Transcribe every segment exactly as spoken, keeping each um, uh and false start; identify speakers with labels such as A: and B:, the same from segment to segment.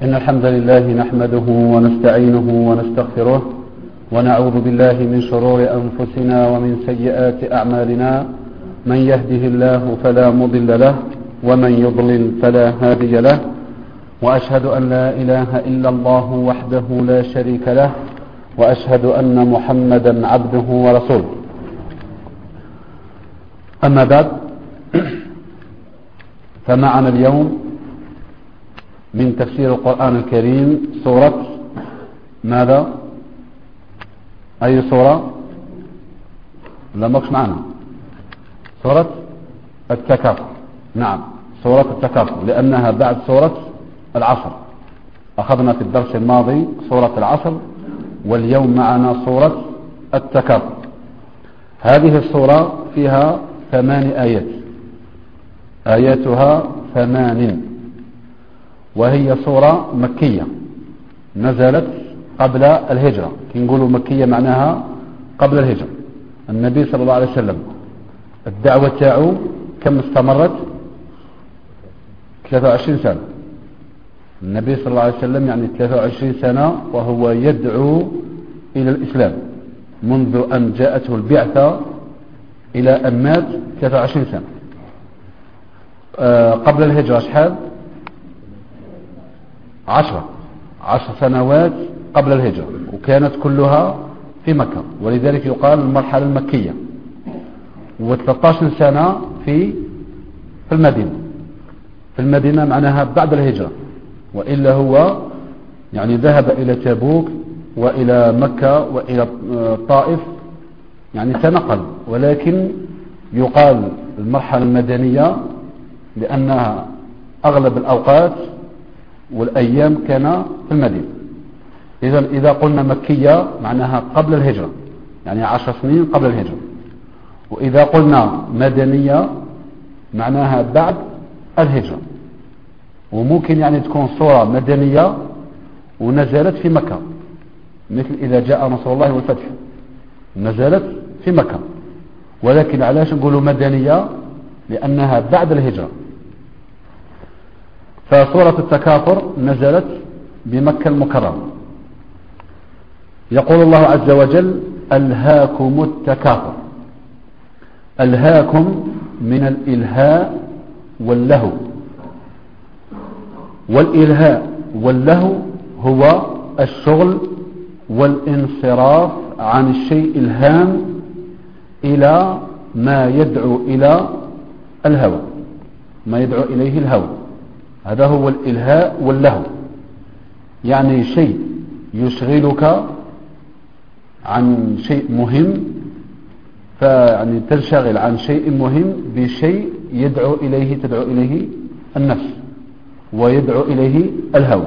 A: إن الحمد لله نحمده ونستعينه ونستغفره ونعوذ بالله من شرور أنفسنا ومن سيئات أعمالنا. من يهده الله فلا مضل له ومن يضلل فلا هادي له، وأشهد أن لا إله إلا الله وحده لا شريك له، وأشهد أن محمدا عبده ورسوله. أما بعد، فمعنا اليوم من تفسير القرآن الكريم سورة ماذا؟ أي سورة؟ لا ماكش معنا سورة التكاثر. نعم، سورة التكاثر، لأنها بعد سورة العصر. أخذنا في الدرس الماضي سورة العصر، واليوم معنا سورة التكاثر. هذه السورة فيها ثمان آيات، آياتها ثمان، وهي سورة مكية نزلت قبل الهجرة. كي نقولوا مكية معناها قبل الهجرة. النبي صلى الله عليه وسلم الدعوة تاعو كم استمرت؟ ثلاثة وعشرين سنة. النبي صلى الله عليه وسلم يعني ثلاثة وعشرين سنة وهو يدعو إلى الإسلام، منذ أن جاءته البعثة إلى أن مات ثلاثة وعشرين سنة. آه قبل الهجرة شحال؟ عشرة عشر سنوات قبل الهجرة، وكانت كلها في مكة، ولذلك يقال المرحلة المكية. وثلاثة عشر سنة في في المدينة. في المدينة معناها بعد الهجرة، وإلا هو يعني ذهب إلى تبوك وإلى مكة وإلى الطائف، يعني تنقل، ولكن يقال المرحلة المدنية لأنها أغلب الأوقات والأيام كان في المدينة. إذا إذا قلنا مكية معناها قبل الهجرة، يعني عشر سنين قبل الهجرة. وإذا قلنا مدنية معناها بعد الهجرة. وممكن يعني تكون صورة مدنية ونزلت في مكة، مثل إذا جاء نصر الله والفتح، نزلت في مكة. ولكن علاش نقولوا مدنية؟ لأنها بعد الهجرة. فسورة التكاثر نزلت بمكة المكرمة. يقول الله عز وجل: ألهاكم التكاثر. ألهاكم من الإلهاء واللهو، والإلهاء واللهو هو الشغل والانصراف عن الشيء الهام إلى ما يدعو إلى الهوى، ما يدعو إليه الهوى. هذا هو الإلهاء واللهو، يعني شيء يشغلك عن شيء مهم، فيعني تنشغل عن شيء مهم بشيء يدعو إليه تدعو إليه النفس ويدعو إليه الهوى.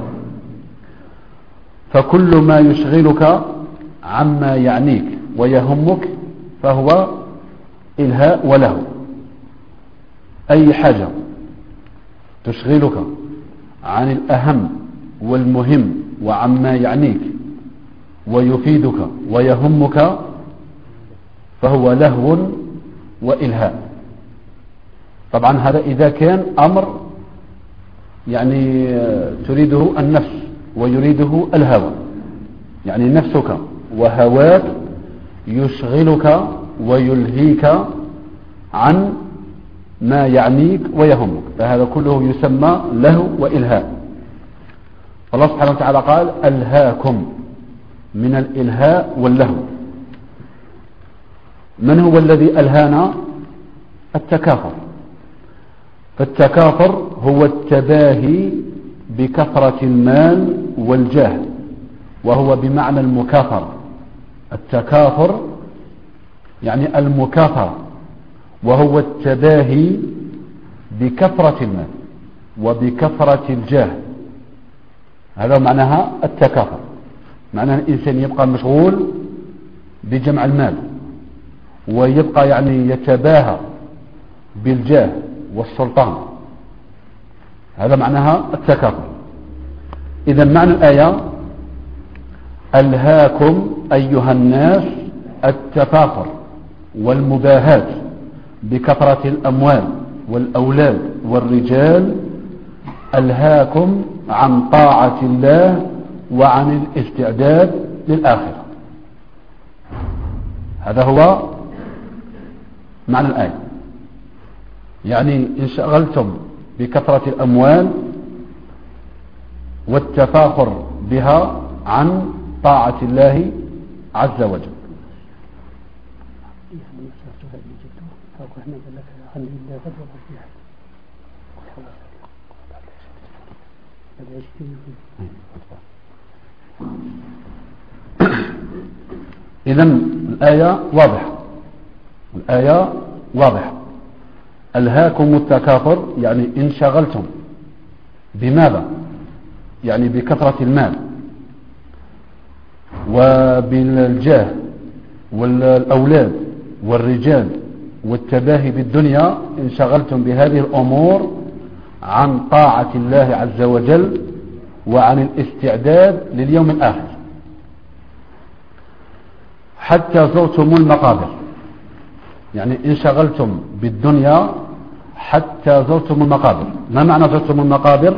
A: فكل ما يشغلك عما يعنيك ويهمك فهو إلهاء ولهو. أي حاجة تشغلك عن الأهم والمهم وعما يعنيك ويفيدك ويهمك فهو لهو وإلهاء. طبعا هذا إذا كان أمر يعني تريده النفس ويريده الهوى، يعني نفسك وهواك يشغلك ويلهيك عن ما يعنيك ويهمك، فهذا كله يسمى لهو وإلهاء. الله سبحانه وتعالى قال: ألهاكم من الإلهاء واللهو. من هو الذي ألهانا؟ التكاثر. فالتكاثر هو التباهي بكثرة المال والجاه، وهو بمعنى المكاثرة. التكاثر يعني المكاثرة، وهو التباهي بكثرة المال وبكثرة الجاه. هذا معناها التكاثر، معناها الإنسان يبقى مشغول بجمع المال، ويبقى يعني يتباهى بالجاه والسلطان. هذا معناها التكاثر. إذا معنى الآية: ألهاكم أيها الناس التفاخر والمباهاة بكثرة الأموال والأولاد والرجال ألهاكم عن طاعة الله وعن الاستعداد للآخرة. هذا هو معنى الآية. يعني انشغلتم بكثرة الأموال والتفاخر بها عن طاعة الله عز وجل. إذن الآية واضحة، الآية واضحة. ألهاكم التكاثر يعني انشغلتم بماذا؟ يعني بكثرة المال وبالجاه والأولاد والرجال والتباهي بالدنيا، انشغلتم بهذه الأمور عن طاعة الله عز وجل وعن الاستعداد لليوم الآخر، حتى زرتم المقابر. يعني انشغلتم بالدنيا حتى زرتم المقابر. ما معنى زرتم المقابر؟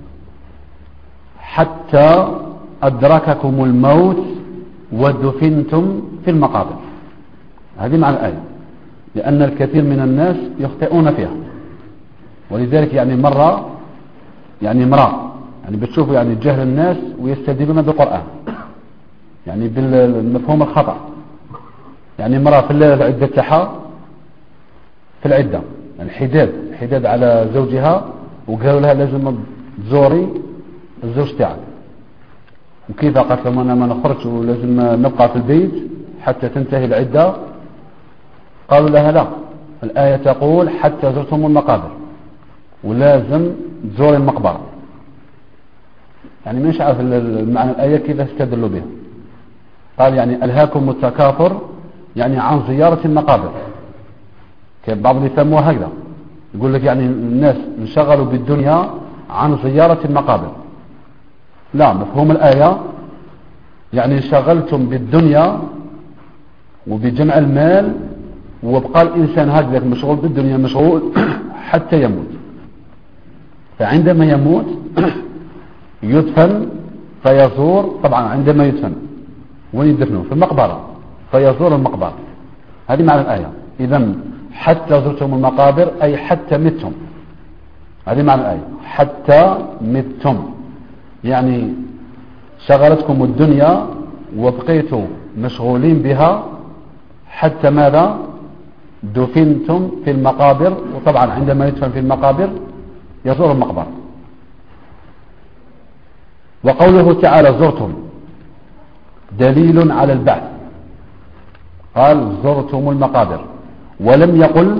A: حتى أدرككم الموت ودفنتم في المقابر. هذه معنى الآية، لأن الكثير من الناس يخطئون فيها. ولذلك يعني مرة يعني مرة يعني بتشوفوا يعني جهل الناس ويستدلون بالقرآن يعني بالمفهوم الخطأ. يعني مرة في العدة تاعها في العدة الحداد حداد على زوجها، وقالوا لها لازم تزوري الزوج تاعك. وكيف قالت لهم أنا ما نخرج ولازم نبقى في البيت حتى تنتهي العدة؟ قالوا لها لا، الآية تقول حتى زرتم المقابر ولازم تزوري المقبرة. يعني مش عارف معنى الآية كيف استدلوا بها. قال يعني ألهاكم التكاثر يعني عن زيارة المقابر. كيف بعض يفهموها هكذا، يقول لك يعني الناس انشغلوا بالدنيا عن زيارة المقابر. لا، مفهوم الآية يعني انشغلتم بالدنيا وبجمع المال، وبقى الإنسان هكذا مشغول بالدنيا مشغول حتى يموت. فعندما يموت يدفن فيزور، طبعا عندما يدفن وين يدفنوا؟ في المقبرة، فيزور المقبرة. هذه معنى الآية. إذن حتى زرتم المقابر أي حتى متم. هذه معنى الآية، حتى متم. يعني شغلتكم الدنيا وبقيتوا مشغولين بها حتى ماذا؟ دفنتم في المقابر. وطبعا عندما يدفن في المقابر يزور المقبرة. وقوله تعالى زرتم دليل على البعث. قال زرتم المقابر ولم يقل،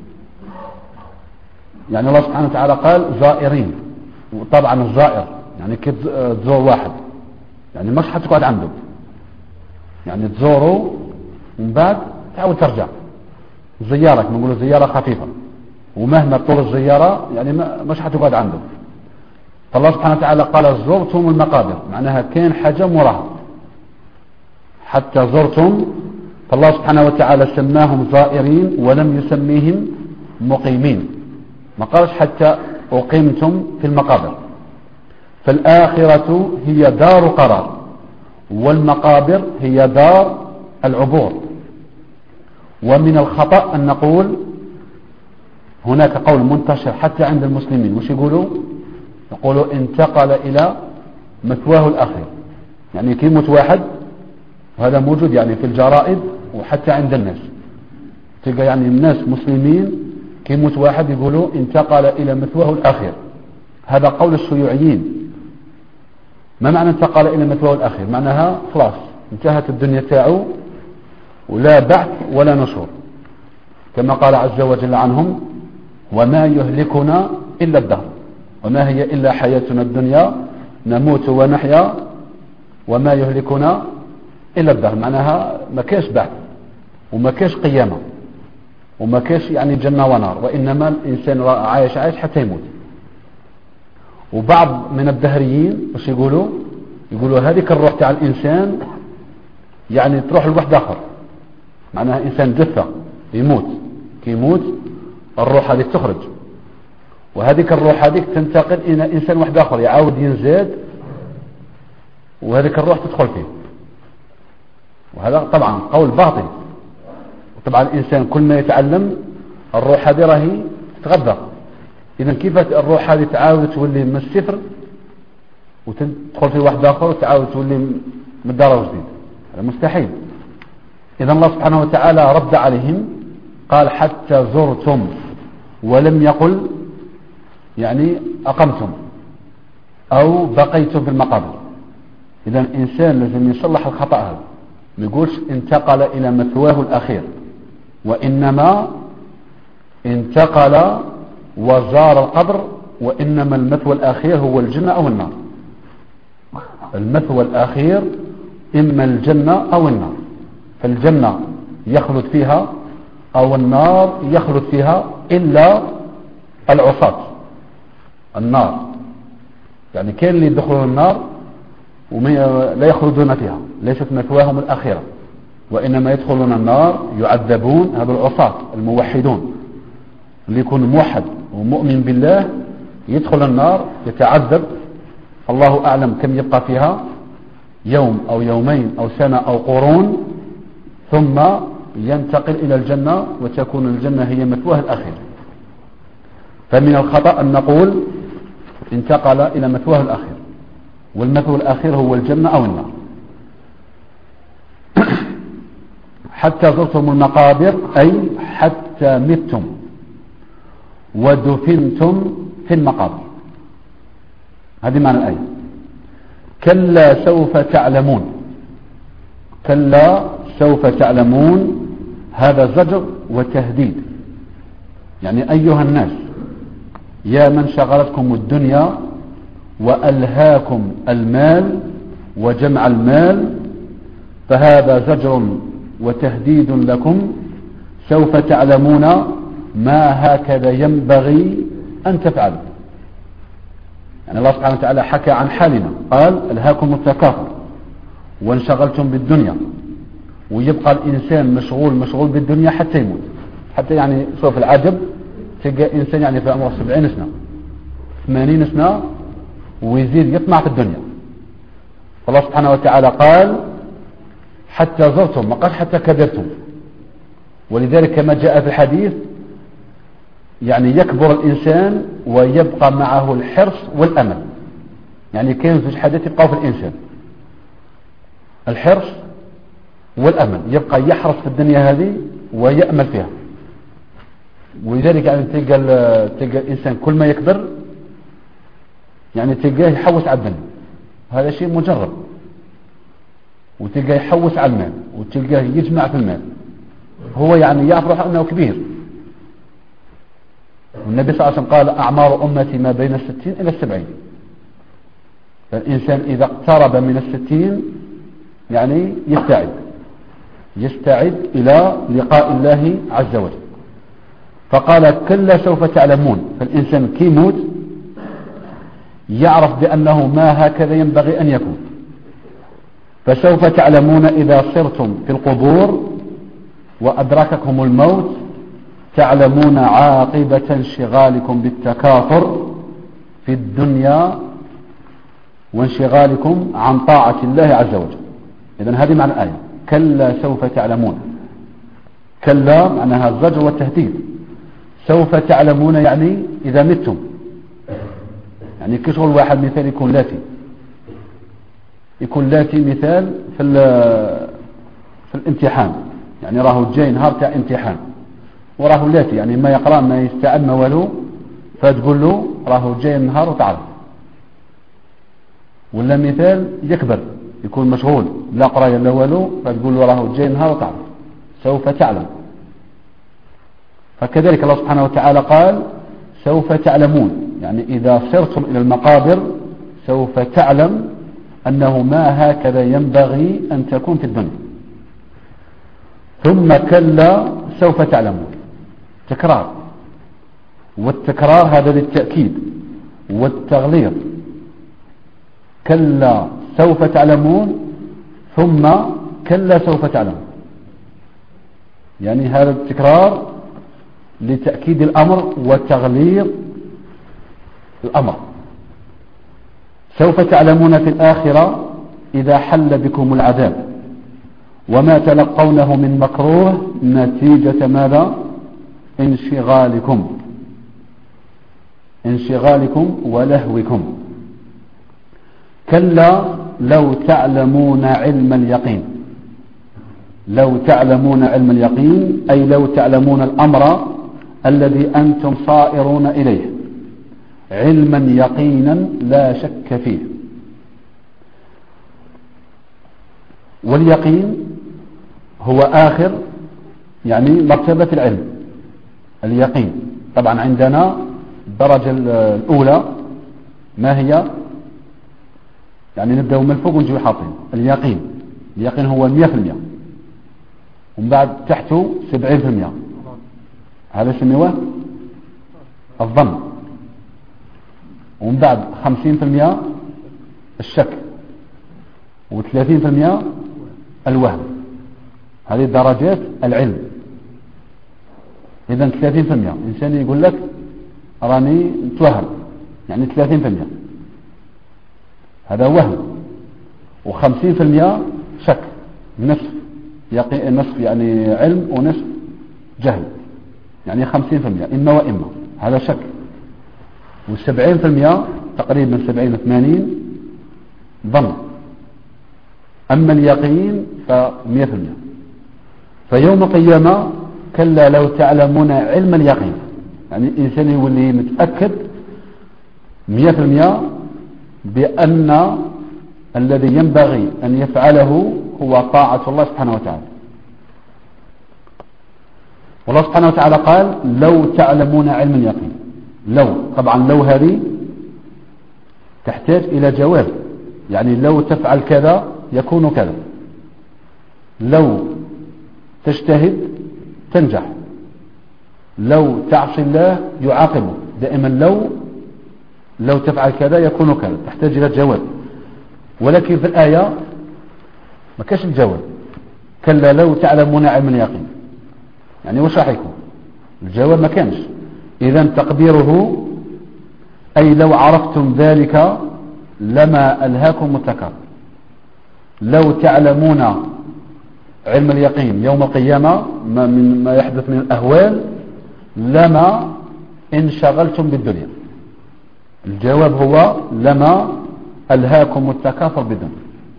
A: يعني الله سبحانه وتعالى قال زائرين. وطبعا الزائر يعني كيف تزور واحد يعني مش حتقعد عنده، يعني تزوره ومن بعد تعود ترجع. زيارة نقول زيارة خفيفة، ومهما طول الزيارة يعني مش حتقعد عنده. فالله سبحانه وتعالى قال زرتم المقابر، معناها كان حاجة مراها حتى زرتم. فالله سبحانه وتعالى سماهم زائرين ولم يسميهم مقيمين. ما قالش حتى أقيمتم في المقابر. فالآخرة هي دار قرار، والمقابر هي دار العبور. ومن الخطأ أن نقول هناك قول منتشر حتى عند المسلمين، وش يقولوا؟ يقولوا انتقل إلى مثواه الأخير. يعني كي يموت واحد، وهذا موجود يعني في الجرائد وحتى عند الناس، تلقى يعني الناس مسلمين كي يموت واحد يقولوا انتقل إلى مثواه الأخير. هذا قول الشيوعيين. ما معنى انتقل إلى مثواه الأخير؟ معناها خلاص انتهت الدنيا تاعو ولا بعث ولا نشور، كما قال عز وجل عنهم وما يهلكنا إلا الدهر وما هي إلا حياتنا الدنيا نموت ونحيا وما يهلكنا إلا الدهر. معناها ما كاش بعث وما كاش قيامة وما كاش يعني جنة ونار، وإنما الإنسان عايش عايش حتى يموت. وبعض من الدهريين وش يقولوا؟ يقولوا هذيك الروح تاع الإنسان يعني تروح لواحد آخر، معناها إنسان جثة يموت، كي يموت الروح هذه تخرج وهذيك الروح هذيك تنتقل إلى إنسان واحد آخر يعاود ينزاد، وهذيك الروح تدخل فيه. وهذا طبعا قول باطل. وطبعا الإنسان كل ما يتعلم الروح هذه راهي تتغذى. إذا كيف الروح هذه تعاود تولي من الصفر وتدخل في واحد آخر وتعاود تولي من الدار وجديد؟ هذا مستحيل. إذا الله سبحانه وتعالى رد عليهم قال حتى زرتم، ولم يقل يعني أقمتم أو بقيتم في المقابر. إذا الإنسان لازم يصلح الخطأ هذا، ما يقولش انتقل إلى مثواه الأخير، وإنما انتقل وزار القبر، وإنما المثوى الأخير هو الجنة أو النار. المثوى الأخير إما الجنة أو النار، فالجنة يخلد فيها أو النار يخلد فيها إلا العصاة. النار يعني كان اللي يدخلون النار ولا يخلدون فيها، ليست مثواهم الأخيرة، وإنما يدخلون النار يعذبون. هذا العصاة الموحدون اللي يكون موحد ومؤمن بالله يدخل النار يتعذب، الله أعلم كم يبقى فيها، يوم أو يومين أو سنة أو قرون، ثم ينتقل إلى الجنة وتكون الجنة هي مثواه الأخير. فمن الخطأ أن نقول انتقل إلى مثواه الأخير، والمثوى الأخير هو الجنة أو النار. حتى زرتم المقابر أي حتى متم ودفنتم في المقابر. هذه معنى الآية. كلا سوف تعلمون، كلا سوف تعلمون، هذا زجر وتهديد. يعني أيها الناس يا من شغلتكم الدنيا وألهاكم المال وجمع المال، فهذا زجر وتهديد لكم. سوف تعلمون ما هكذا ينبغي أن تفعلوا. يعني الله سبحانه وتعالى حكى عن حالنا، قال ألهاكم التكاثر وانشغلتم بالدنيا، ويبقى الإنسان مشغول مشغول بالدنيا حتى يموت. حتى يعني سوف العجب تلقى إنسان يعني في عمره سبعين سنة ثمانين سنة ويزيد يطمع في الدنيا. فالله سبحانه وتعالى قال حتى زرتم، ما قال حتى كبرتم. ولذلك كما جاء في الحديث يعني يكبر الإنسان ويبقى معه الحرص والأمل. يعني كان زوج حاجات يبقى في الإنسان، الحرص والأمل، يبقى يحرص في الدنيا هذه ويأمل فيها. ولذلك يعني تلقى تلقى الإنسان كل ما يكبر يعني تلقاه يحوس على الدنيا، هذا شيء مجرب. وتلقاه يحوس على المال، وتلقاه يجمع في المال، هو يعني يعرف روحه أنه كبير. والنبي صلى الله عليه وسلم قال أعمار أمتي ما بين الستين إلى السبعين. فالإنسان إذا اقترب من الستين يعني يستعد يستعد إلى لقاء الله عز وجل. فقال كلا سوف تعلمون، فالإنسان كي يموت يعرف بأنه ما هكذا ينبغي أن يكون. فسوف تعلمون إذا صرتم في القبور وأدرككم الموت، تعلمون عاقبة انشغالكم بالتكاثر في الدنيا وانشغالكم عن طاعة الله عز وجل. إذن هذه معنى الآية، كلا سوف تعلمون. كلا معناها الزجر والتهديد. سوف تعلمون يعني إذا متم. يعني كشغل واحد مثال يكون لاتي يكون لاتي مثال في في الامتحان، يعني راه جاي نهار تاع امتحان وراه لاتي، يعني ما يقرأ ما يستعد ما والو، فتقول له راه جاي النهار وتعرف. ولا مثال يكبر يكون مشغول لا قرايه لا والو، فتقول له راه جاي النهار وتعرف، سوف تعلم. فكذلك الله سبحانه وتعالى قال سوف تعلمون، يعني إذا صرتم إلى المقابر سوف تعلم أنه ما هكذا ينبغي أن تكون في الدنيا. ثم كلا سوف تعلمون، تكرار، والتكرار هذا للتأكيد والتغليظ. كلا سوف تعلمون ثم كلا سوف تعلمون، يعني هذا التكرار لتأكيد الأمر وتغليظ الأمر. سوف تعلمون في الآخرة إذا حل بكم العذاب وما تلقونه من مكروه نتيجة ماذا؟ انشغالكم انشغالكم ولهوكم. كلا لو تعلمون علم اليقين، لو تعلمون علم اليقين أي لو تعلمون الأمر الذي أنتم صائرون إليه علما يقينا لا شك فيه. واليقين هو آخر يعني مرتبة العلم. اليقين طبعا عندنا الدرجة الأولى ما هي؟ يعني نبدأ من فوق ونجي حاطين اليقين. اليقين هو مية في المية، ومن بعد تحته سبعين في المية، هذا سميوه الظن. ومن بعد خمسين في المية الشك، وثلاثين في المية الوهم. هذه درجات العلم. إذن ثلاثين في المية إنسان يقول لك راني متوهم، يعني ثلاثين في المية هذا وهم، وخمسين في المية شك، نصف يقين، نصف يعني علم ونصف جهل، يعني خمسين في المية إما وإما، هذا شك. والسبعين في المية تقريبا سبعين ثمانين ظن. أما اليقين فمية في المية. فيوم القيامة كلا لو تعلمون علم اليقين، يعني الإنسان يولي متأكد مية في المية بأن الذي ينبغي أن يفعله هو طاعة الله سبحانه وتعالى. والله سبحانه وتعالى قال لو تعلمون علم اليقين. لو طبعا لو هذه تحتاج إلى جواب، يعني لو تفعل كذا يكون كذا، لو تجتهد تنجح، لو تعصي الله يعاقبه. دائما لو لو تفعل كذا يكون كذا، تحتاج إلى جواب. ولكن في الآية ما كاش الجواب. كلا لو تعلمون علم اليقين، يعني وش راح يكون الجواب؟ ما كانش. إذا تقديره أي لو عرفتم ذلك لما ألهاكم التكبر. لو تعلمون علم اليقين يوم القيامة ما من ما يحدث من الأهوال لما انشغلتم بالدنيا. الجواب هو لما ألهاكم التكاثر بالدنيا.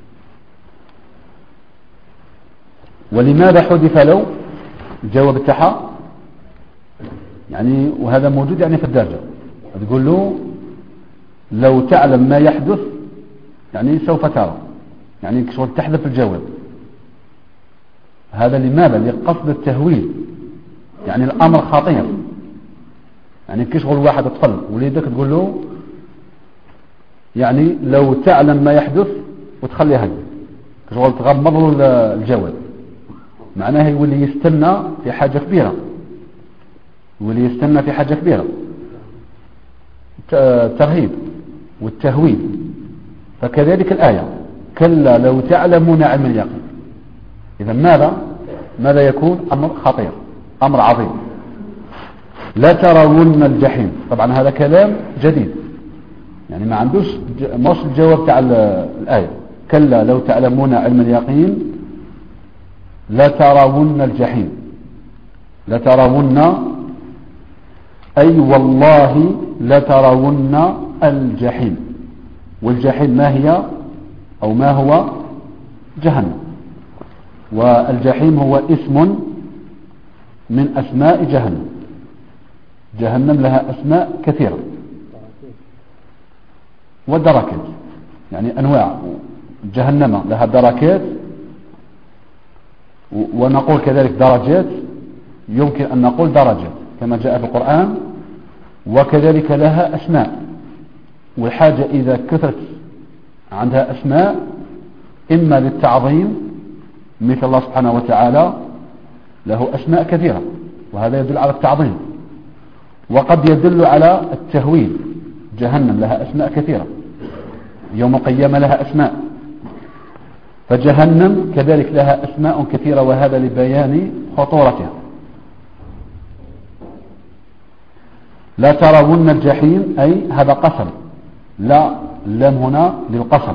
A: ولماذا حذف لو؟ الجواب بتاعها يعني، وهذا موجود يعني في الدرجة، تقول له لو تعلم ما يحدث يعني سوف ترى، يعني كشغل تحذف الجواب. هذا لماذا؟ لقصد التهويل، يعني الأمر خطير. يعني كشغل واحد طفل وليدك تقول له يعني لو تعلم ما يحدث وتخلي هذا كشغل تغمض له الجواب، معناه يولي يستنى في حاجة كبيرة، يولي يستنى في حاجة كبيرة. الترهيب والتهويل. فكذلك الآية كلا لو تعلمون علم اليقين. إذا ماذا ماذا يكون؟ أمر خطير، أمر عظيم. لا ترون الجحيم. طبعا هذا كلام جديد، يعني ما عندوش مش الجواب تاع الآية. كلا لو تعلمون علم اليقين لا ترون الجحيم. لا ترون أي والله لا ترون الجحيم. والجحيم ما هي أو ما هو؟ جهنم. والجحيم هو اسم من أسماء جهنم. جهنم لها أسماء كثيرة ودركات، يعني أنواع. جهنم لها دركات، ونقول كذلك درجات، يمكن أن نقول درجات كما جاء في القرآن، وكذلك لها أسماء. والحاجة إذا كثرت عندها أسماء إما للتعظيم، مثل الله سبحانه وتعالى له أسماء كثيرة وهذا يدل على التعظيم، وقد يدل على التهويل. جهنم لها أسماء كثيرة، يوم القيامة لها أسماء، فجهنم كذلك لها أسماء كثيرة، وهذا لبيان خطورتها. لا ترون الجحيم أي هذا قسم، لا اللام هنا للقسم،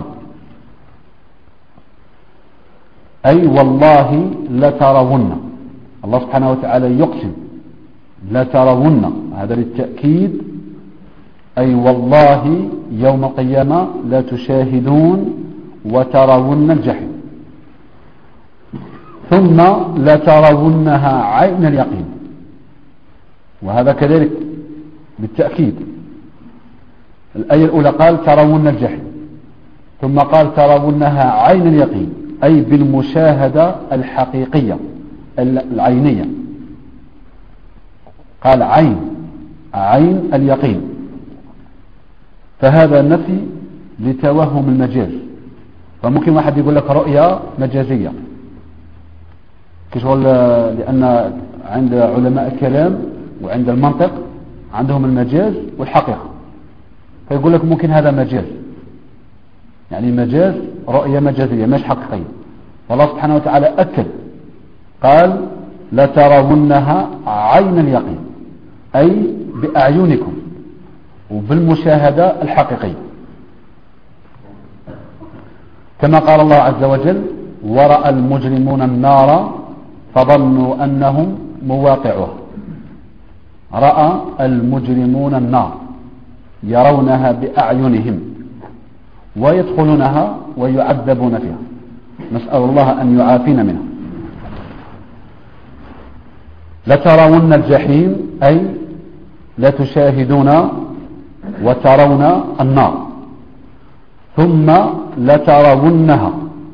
A: أي والله لترون. الله سبحانه وتعالى يقسم لترون، هذا للتأكيد، أي والله يوم القيامة لا تشاهدون وترون الجحيم. ثم لترونها عين اليقين، وهذا كذلك بالتأكيد. الآية الأولى قال ترون الجحيم، ثم قال ترونها عين اليقين، أي بالمشاهدة الحقيقية العينية. قال عين عين اليقين، فهذا نفي لتوهم المجاز. فممكن واحد يقول لك رؤيا مجازية كشغل، لأن عند علماء الكلام وعند المنطق عندهم المجاز والحقيقة، فيقول لك ممكن هذا مجاز، يعني مجاز رؤية مجازية مش حقيقية. والله سبحانه وتعالى أكد قال لترونها عين اليقين، أي بأعينكم وبالمشاهدة الحقيقية، كما قال الله عز وجل ورأى المجرمون النار فظنوا أنهم مواقعها. رأى المجرمون النار يرونها بأعينهم ويدخلونها ويعذبون فيها، نسأل الله أن يعافينا منها. لترون الجحيم أي لتشاهدون وترون النار، ثم لترونها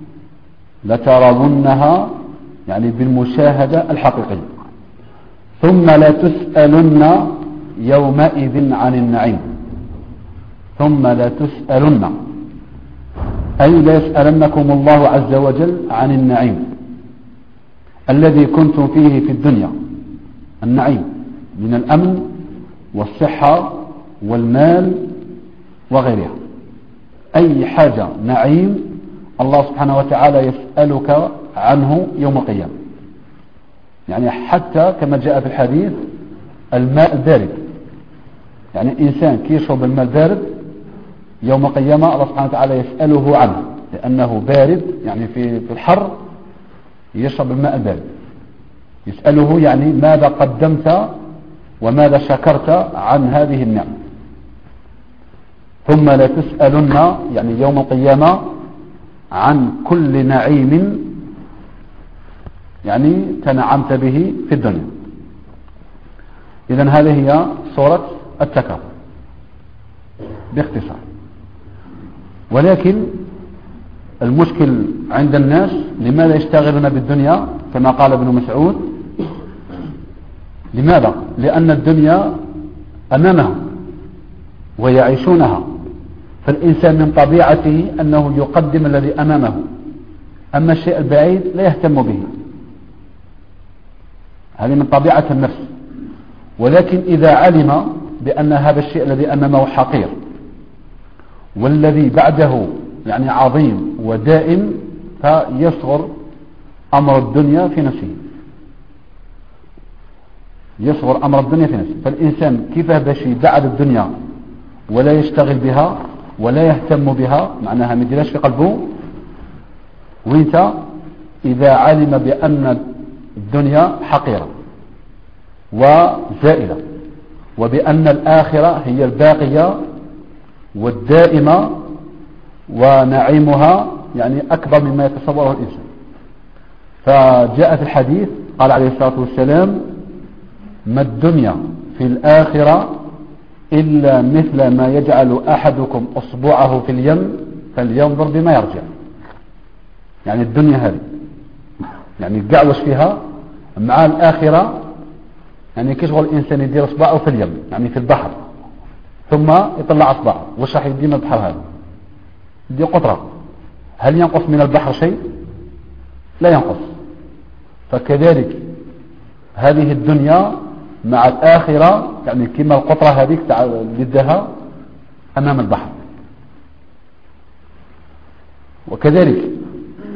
A: لترونها يعني بالمشاهدة الحقيقية، ثم لا تسألن يومئذ عن النعيم. ثم لا تسألن أي لا يسألنكم الله عز وجل عن النعيم الذي كنتم فيه في الدنيا. النعيم من الأمن والصحة والمال وغيرها، أي حاجة نعيم الله سبحانه وتعالى يسألك عنه يوم القيامة. يعني حتى كما جاء في الحديث الماء البارد، يعني الإنسان كي يشرب الماء البارد يوم القيامة الله سبحانه وتعالى يسأله عنه، لأنه بارد، يعني في في الحر يشرب الماء البارد، يسأله يعني ماذا قدمت وماذا شكرت عن هذه النعمة. ثم لا تسألن يعني يوم القيامة عن كل نعيم يعني تنعمت به في الدنيا. إذن هذه هي صورة التكاثر باختصار. ولكن المشكل عند الناس لماذا يشتغلون بالدنيا كما قال ابن مسعود؟ لماذا؟ لأن الدنيا أمامهم ويعيشونها، فالإنسان من طبيعته أنه يقدم الذي أمامه، أما الشيء البعيد لا يهتم به، هذه من طبيعة النفس. ولكن إذا علم بأن هذا الشيء الذي أمامه حقير والذي بعده يعني عظيم ودائم، فيصغر أمر الدنيا في نفسه، يصغر أمر الدنيا في نفسه. فالإنسان كيف باش يبعد الدنيا ولا يشتغل بها ولا يهتم بها، معناها ما يديرهاش في قلبه، وانت إذا علم بأن الدنيا حقيرة وزائلة، وبأن الآخرة هي الباقية والدائمة ونعيمها يعني أكبر مما يتصوره الإنسان. فجاء في الحديث قال عليه الصلاة والسلام ما الدنيا في الآخرة إلا مثل ما يجعل أحدكم أصبعه في اليم فلينظر بما يرجع. يعني الدنيا هذه يعني قعوش فيها مع الآخرة، يعني كيشغل الإنسان يدير أصبعه في اليم يعني في البحر، ثم يطلع أصبعه، وش راح يدي من البحر هذا؟ يدي قطرة. هل ينقص من البحر شيء؟ لا ينقص. فكذلك هذه الدنيا مع الآخرة يعني كما القطرة هذه ضدها أمام البحر. وكذلك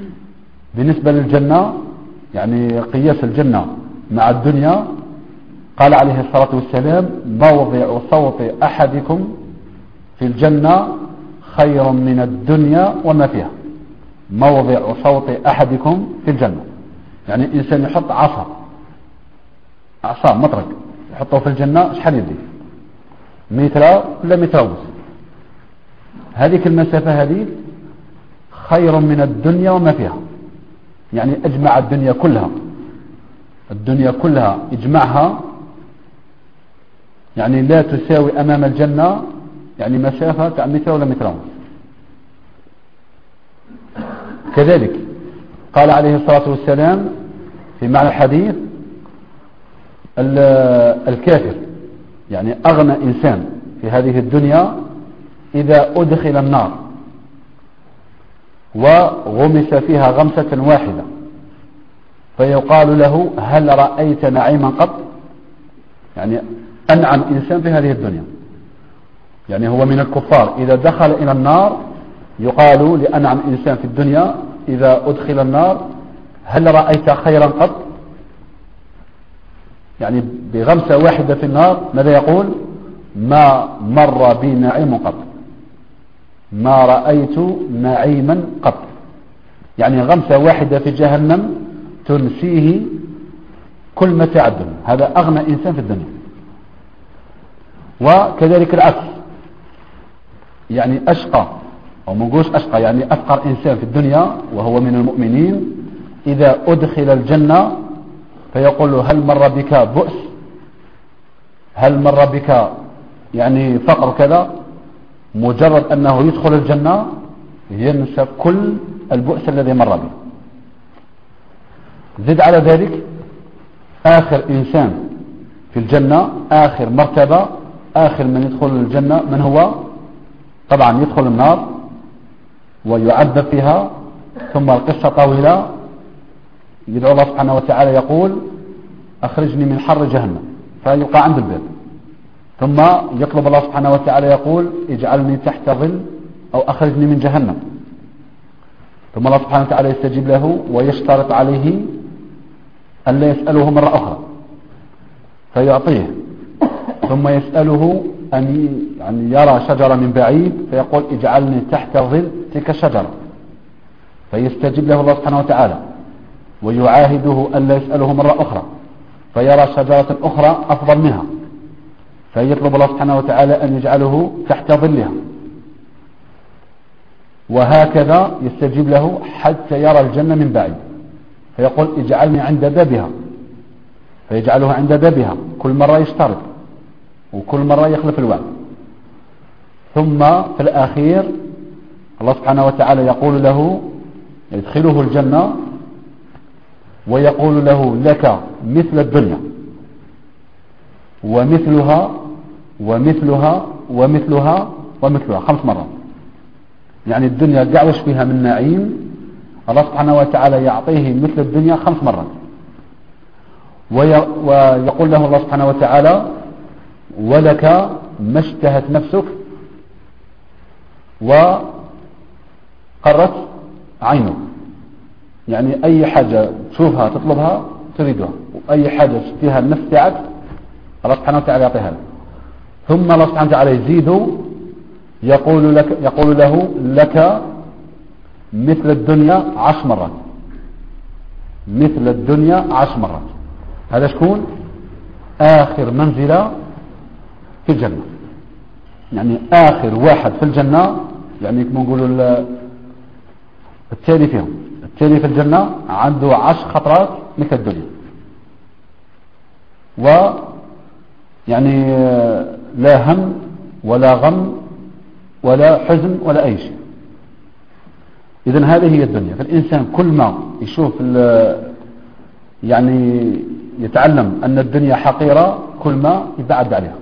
A: بالنسبة للجنة يعني قياس الجنة مع الدنيا قال عليه الصلاة والسلام موضع صوت أحدكم في الجنة خير من الدنيا وما فيها. موضع صوت أحدكم في الجنة يعني الإنسان يحط عصا عصا مطرق يحطه في الجنة شحال يدي متر ولا متر ونص. هذه المسافة هذه خير من الدنيا وما فيها يعني أجمع الدنيا كلها الدنيا كلها اجمعها يعني لا تساوي أمام الجنة يعني مسافة تاع متر ولا متر ونص. كذلك قال عليه الصلاة والسلام في معنى الحديث الكافر يعني أغنى إنسان في هذه الدنيا إذا أدخل النار وغمس فيها غمسة واحدة فيقال له هل رأيت نعيما قط يعني أنعم إنسان في هذه الدنيا يعني هو من الكفار إذا دخل إلى النار يقال لأنعم إنسان في الدنيا إذا أدخل النار هل رأيت خيرا قط يعني بغمسة واحدة في النار ماذا يقول ما مر بي نعيم قط ما رأيت نعيما قط يعني غمسة واحدة في جهنم تنسيه كل متاع الدنيا. هذا أغنى إنسان في الدنيا. وكذلك العكس يعني أشقى أو منقوش أشقى يعني أفقر إنسان في الدنيا وهو من المؤمنين إذا أدخل الجنة فيقول له هل مر بك بؤس هل مر بك يعني فقر كذا مجرد أنه يدخل الجنة ينسى كل البؤس الذي مر به. زد على ذلك آخر إنسان في الجنة آخر مرتبة آخر من يدخل الجنة من هو طبعا يدخل النار ويعذب فيها ثم القصة طويلة يدعو الله سبحانه وتعالى يقول أخرجني من حر جهنم فيلقى عند الباب ثم يطلب الله سبحانه وتعالى يقول اجعلني تحت ظل أو أخرجني من جهنم ثم الله سبحانه وتعالى يستجيب له ويشترط عليه أن لا يسأله مرة أخرى فيعطيه ثم يسأله أن يعني يرى شجرة من بعيد فيقول اجعلني تحت ظل تلك الشجرة فيستجيب له الله سبحانه وتعالى ويعاهده أن لا يسأله مرة أخرى فيرى شجرة أخرى أفضل منها فيطلب الله سبحانه وتعالى أن يجعله تحت ظلها وهكذا يستجيب له حتى يرى الجنة من بعيد فيقول اجعلني عند بابها فيجعله عند بابها كل مرة يشترط وكل مرة يخلف الوعد ثم في الأخير الله سبحانه وتعالى يقول له يدخله الجنة ويقول له لك مثل الدنيا ومثلها ومثلها ومثلها ومثلها خمس مرات يعني الدنيا قاعدش فيها من نعيم الله سبحانه وتعالى يعطيه مثل الدنيا خمس مرات ويقول له الله سبحانه وتعالى ولك ما اشتهت نفسك وقرت عينك يعني أي حاجة تشوفها تطلبها تريدها وأي حاجة تشتهيها النفس تاعك الله سبحانه وتعالى يعطيها لك ثم الله سبحانه وتعالى يزيد يقول لك يقول له لك مثل الدنيا عشر مرات مثل الدنيا عشر مرات. هذا شكون آخر منزلة في الجنة يعني آخر واحد في الجنة يعني كما نقولوا التالي فيهم التالي في الجنة عنده عشر خطرات مثل الدنيا و يعني لا هم ولا غم ولا حزن ولا أي شيء. إذن هذه هي الدنيا. فالإنسان كل ما يشوف يعني يتعلم أن الدنيا حقيرة كل ما يبعد عليها.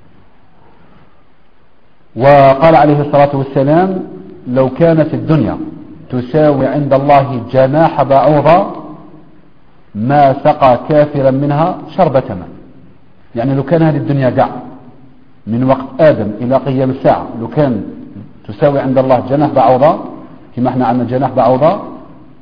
A: وقال عليه الصلاة والسلام لو كانت الدنيا تساوي عند الله جناح بعوضة ما سقى كافرا منها شربة ماء. يعني لو كان هذه الدنيا قاع من وقت آدم إلى قيام الساعة لو كان تساوي عند الله جناح بعوضة كما احنا عندنا جناح بعوضة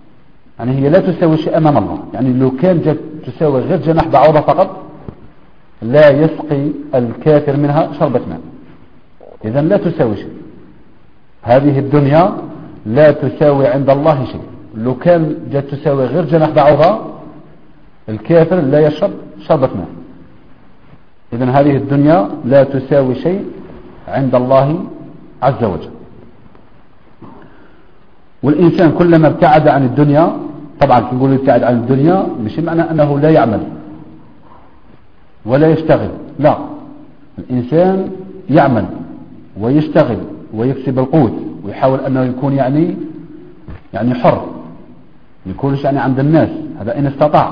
A: يعني هي لا تساوي شيء أمام الله. يعني لو كان تساوي غير جناح بعوضة فقط لا يسقي الكافر منها شربة ماء. إذن لا تساوي شيء، هذه الدنيا لا تساوي عند الله شيء. لو كان جات تساوي غير جناح بعوضة الكافر لا يشرب شربة ماء. إذن هذه الدنيا لا تساوي شيء عند الله عز وجل. والإنسان كلما ابتعد عن الدنيا، طبعا نقول ابتعد عن الدنيا مش معنى أنه لا يعمل ولا يشتغل، لا، الإنسان يعمل ويشتغل ويكسب القوت ويحاول أنه يكون يعني يعني حر، يكونش يعني عند الناس، هذا إن استطاع،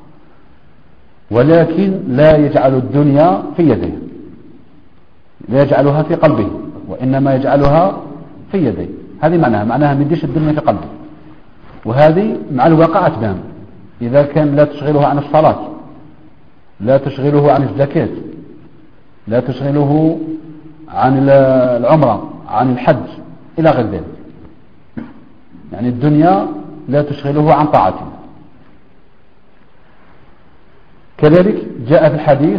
A: ولكن لا يجعل الدنيا في يديه، لا يجعلها في قلبه، وإنما يجعلها في يديه. هذه معناها معناها ما يديش الدنيا في قلبه. وهذه مع الواقع تبان. إذا كان لا تشغله عن الصلاة، لا تشغله عن الزكاة، لا تشغله عن العمرة، عن الحج إلى غير ذلك، يعني الدنيا لا تشغله عن طاعته. كذلك جاء في الحديث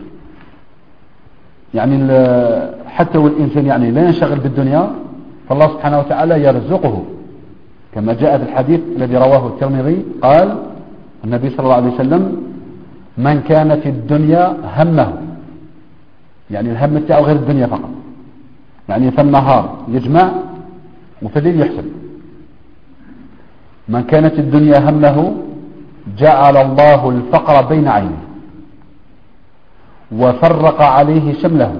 A: يعني حتى والإنسان يعني لا ينشغل بالدنيا فالله سبحانه وتعالى يرزقه، كما جاء في الحديث الذي رواه الترمذي قال النبي صلى الله عليه وسلم: من كان في الدنيا همه، يعني الهم بتاعه غير الدنيا فقط، يعني في النهار يجمع وفي الليل يحسب. من كانت الدنيا همه جعل الله الفقر بين عينيه وفرق عليه شمله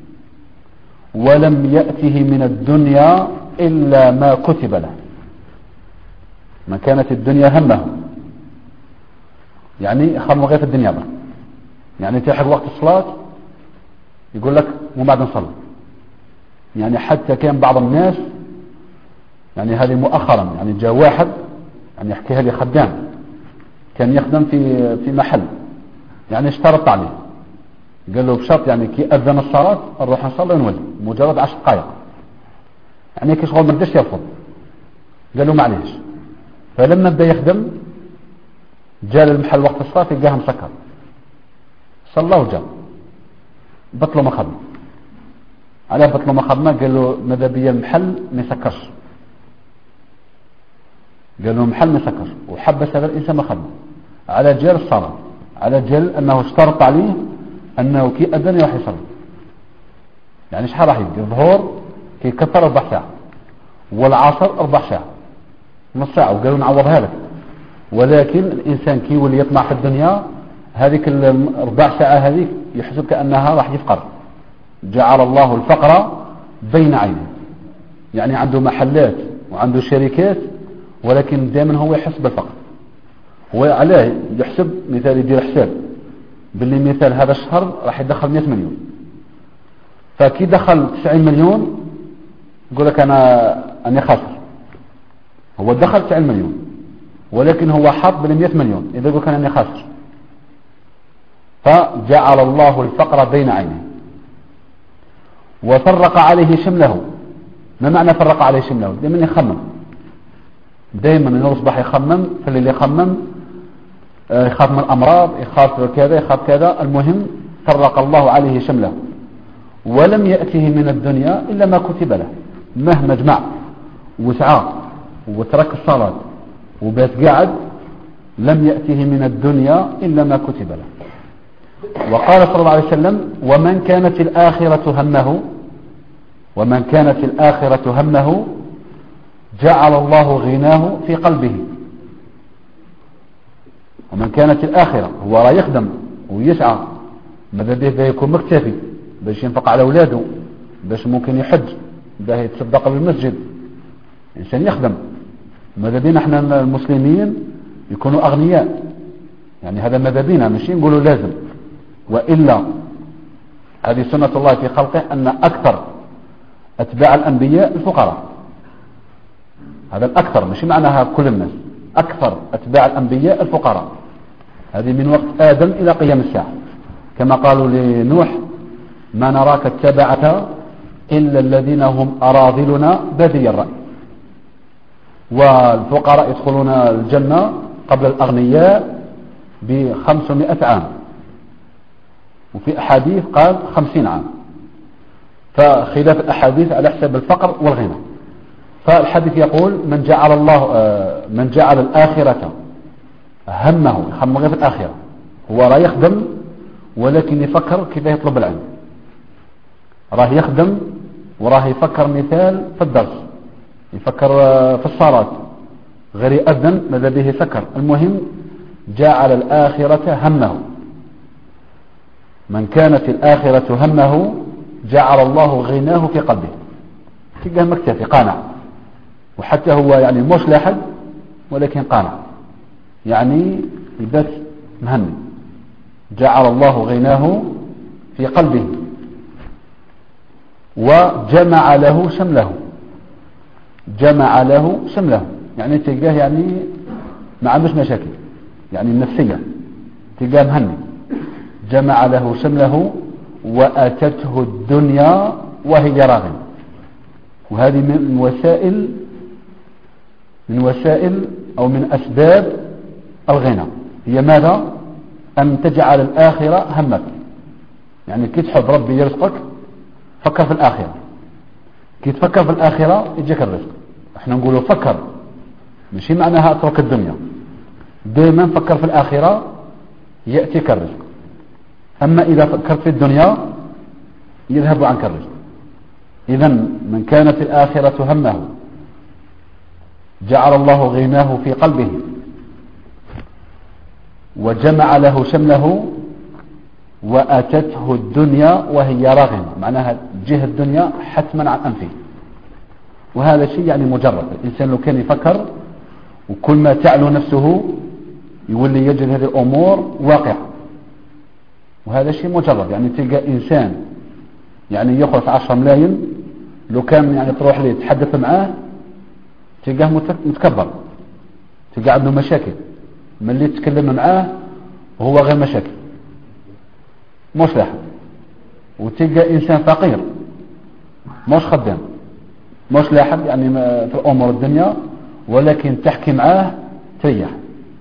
A: ولم يأته من الدنيا إلا ما كتب له. من كانت الدنيا همه يعني خمر غير في الدنيا بقى. يعني تلحق وقت الصلاة يقول لك مو بعد نصلي. يعني حتى كان بعض الناس يعني هذه مؤخرا يعني جاء واحد يعني يحكي هذه خدام كان يخدم في في محل، يعني اشترط عليه قال له بشرط يعني كي أذن الصلاة نروح نصلي ونولي مجرد عشر دقائق، يعني كي شغل ما بداش يرفض، قال له معليش. فلما بدا يخدم جاء للمحل وقت الصلاة يلقاه مسكر، صلى وجاء بطلوا ما خدمه عليه، بطلوا ما خدمه قال له ماذا بيا المحل ما يسكرش، قال له المحل ما يسكرش، وحبس هذا الإنسان ما خدمه على جال الصلاة، على جال أنه اشترط عليه أنه كي أذن يروح يصلي. يعني شحال راح يدي الظهر كي يكثر أربع ساعة والعصر أربع ساعة نص ساعة، وقالوا نعوضها لك. ولكن الإنسان كي يولي يطمع في الدنيا هذيك الأربع ساعة هذيك يحسب كأنها راح يفقر. جعل الله الفقر بين عينيه، يعني عنده محلات وعنده شركات ولكن دائما هو يحس بالفقر. هو عليه يحسب مثال يدير حساب باللي مثال هذا الشهر راح يدخل مئة مليون، فكي دخل تسعين مليون يقول لك أنا أنا خاسر. هو دخل تسعين مليون ولكن هو حط بالمئة مليون، إذا يقول كان أنا خاسر. فجعل الله الفقر بين عينيه وفرق عليه شمله. ما معنى فرق عليه شمله؟ دائما يخمم، دائما من يصبح يخمم، في الليل يخمم، يخاف من الأمراض، يخاف كذا يخاف كذا. المهم فرق الله عليه شمله ولم يأته من الدنيا إلا ما كتب له. مهما جمع وسعى وترك الصلاة وبات قاعد لم يأته من الدنيا إلا ما كتب له. وقال صلى الله عليه وسلم: ومن كانت الآخرة همه ومن كانت الآخرة همه جعل الله غناه في قلبه. ومن كانت الآخرة هو راه يخدم ويسعى، ماذا به يكون مكتفي باش ينفق على أولاده، باش ممكن يحج، باش يتصدق للمسجد. إنسان يخدم. ماذا بينا احنا المسلمين يكونوا أغنياء، يعني هذا ماذا بينا، مش نقولوا لازم، وإلا هذه سنة الله في خلقه أن أكثر أتباع الأنبياء الفقراء. هذا الأكثر، مش معناها كل الناس، أكثر أتباع الأنبياء الفقراء. هذه من وقت آدم إلى قيام الساعة، كما قالوا لنوح: ما نراك اتبعك إلا الذين هم أراذلنا بادي الرأي. والفقراء يدخلون الجنة قبل الأغنياء بخمسمائة عام. وفي أحاديث قال خمسين عام، فخلاف الأحاديث على حساب الفقر والغنى. فالحديث يقول من جعل الله من جعل الآخرة همه، يخمم غير في الآخرة، هو راه يخدم ولكن يفكر كيف يطلب العلم، راه يخدم وراه يفكر مثال في الدرس، يفكر في الصلاة، غير يأذن ماذا به سكر، المهم جعل الآخرة همه. من كانت الآخرة همه جعل الله غناه في قلبه، تلقاه مكتفي قانع، وحتى هو يعني مش لاحد ولكن قانع، يعني يبات مهني. جعل الله غناه في قلبه وجمع له شمله، جمع له شمله يعني تلقاه يعني ما عندوش مشاكل يعني النفسية، تلقاه مهني. جمع له شمله وأتته الدنيا وهي راغم. وهذه من وسائل من وسائل أو من أسباب الغنى، هي ماذا؟ أن تجعل الآخرة همك. يعني كي تحب ربي يرزقك فكر في الآخرة، كي تفكر في الآخرة يجيك الرزق. احنا نقوله فكر، ماشي معناها اترك الدنيا، دائما فكر في الآخرة يأتيك الرزق. أما إذا فكرت في الدنيا يذهب عنك الرزق. إذا من كانت الآخرة همه جعل الله غناه في قلبه وجمع له شمله وأتته الدنيا وهي راغمة، معناها جهة الدنيا حتما عن أنفه. وهذا شيء يعني مجرد، الإنسان لو كان يفكر وكل ما تعلو نفسه يولي يجد هذه الأمور واقعة. وهذا شيء مجرد، يعني تلقى إنسان يعني يخلص عشرة ملايين، لو كان يعني تروح ليه تحدث معاه تلقاه متكبر، تلقى عنده مشاكل، من اللي تتكلم معاه وهو غير مشاكل مش لاحظ. وتلقى إنسان فقير مش خدام مش لاحظ يعني في أمور الدنيا، ولكن تحكي معاه تريح،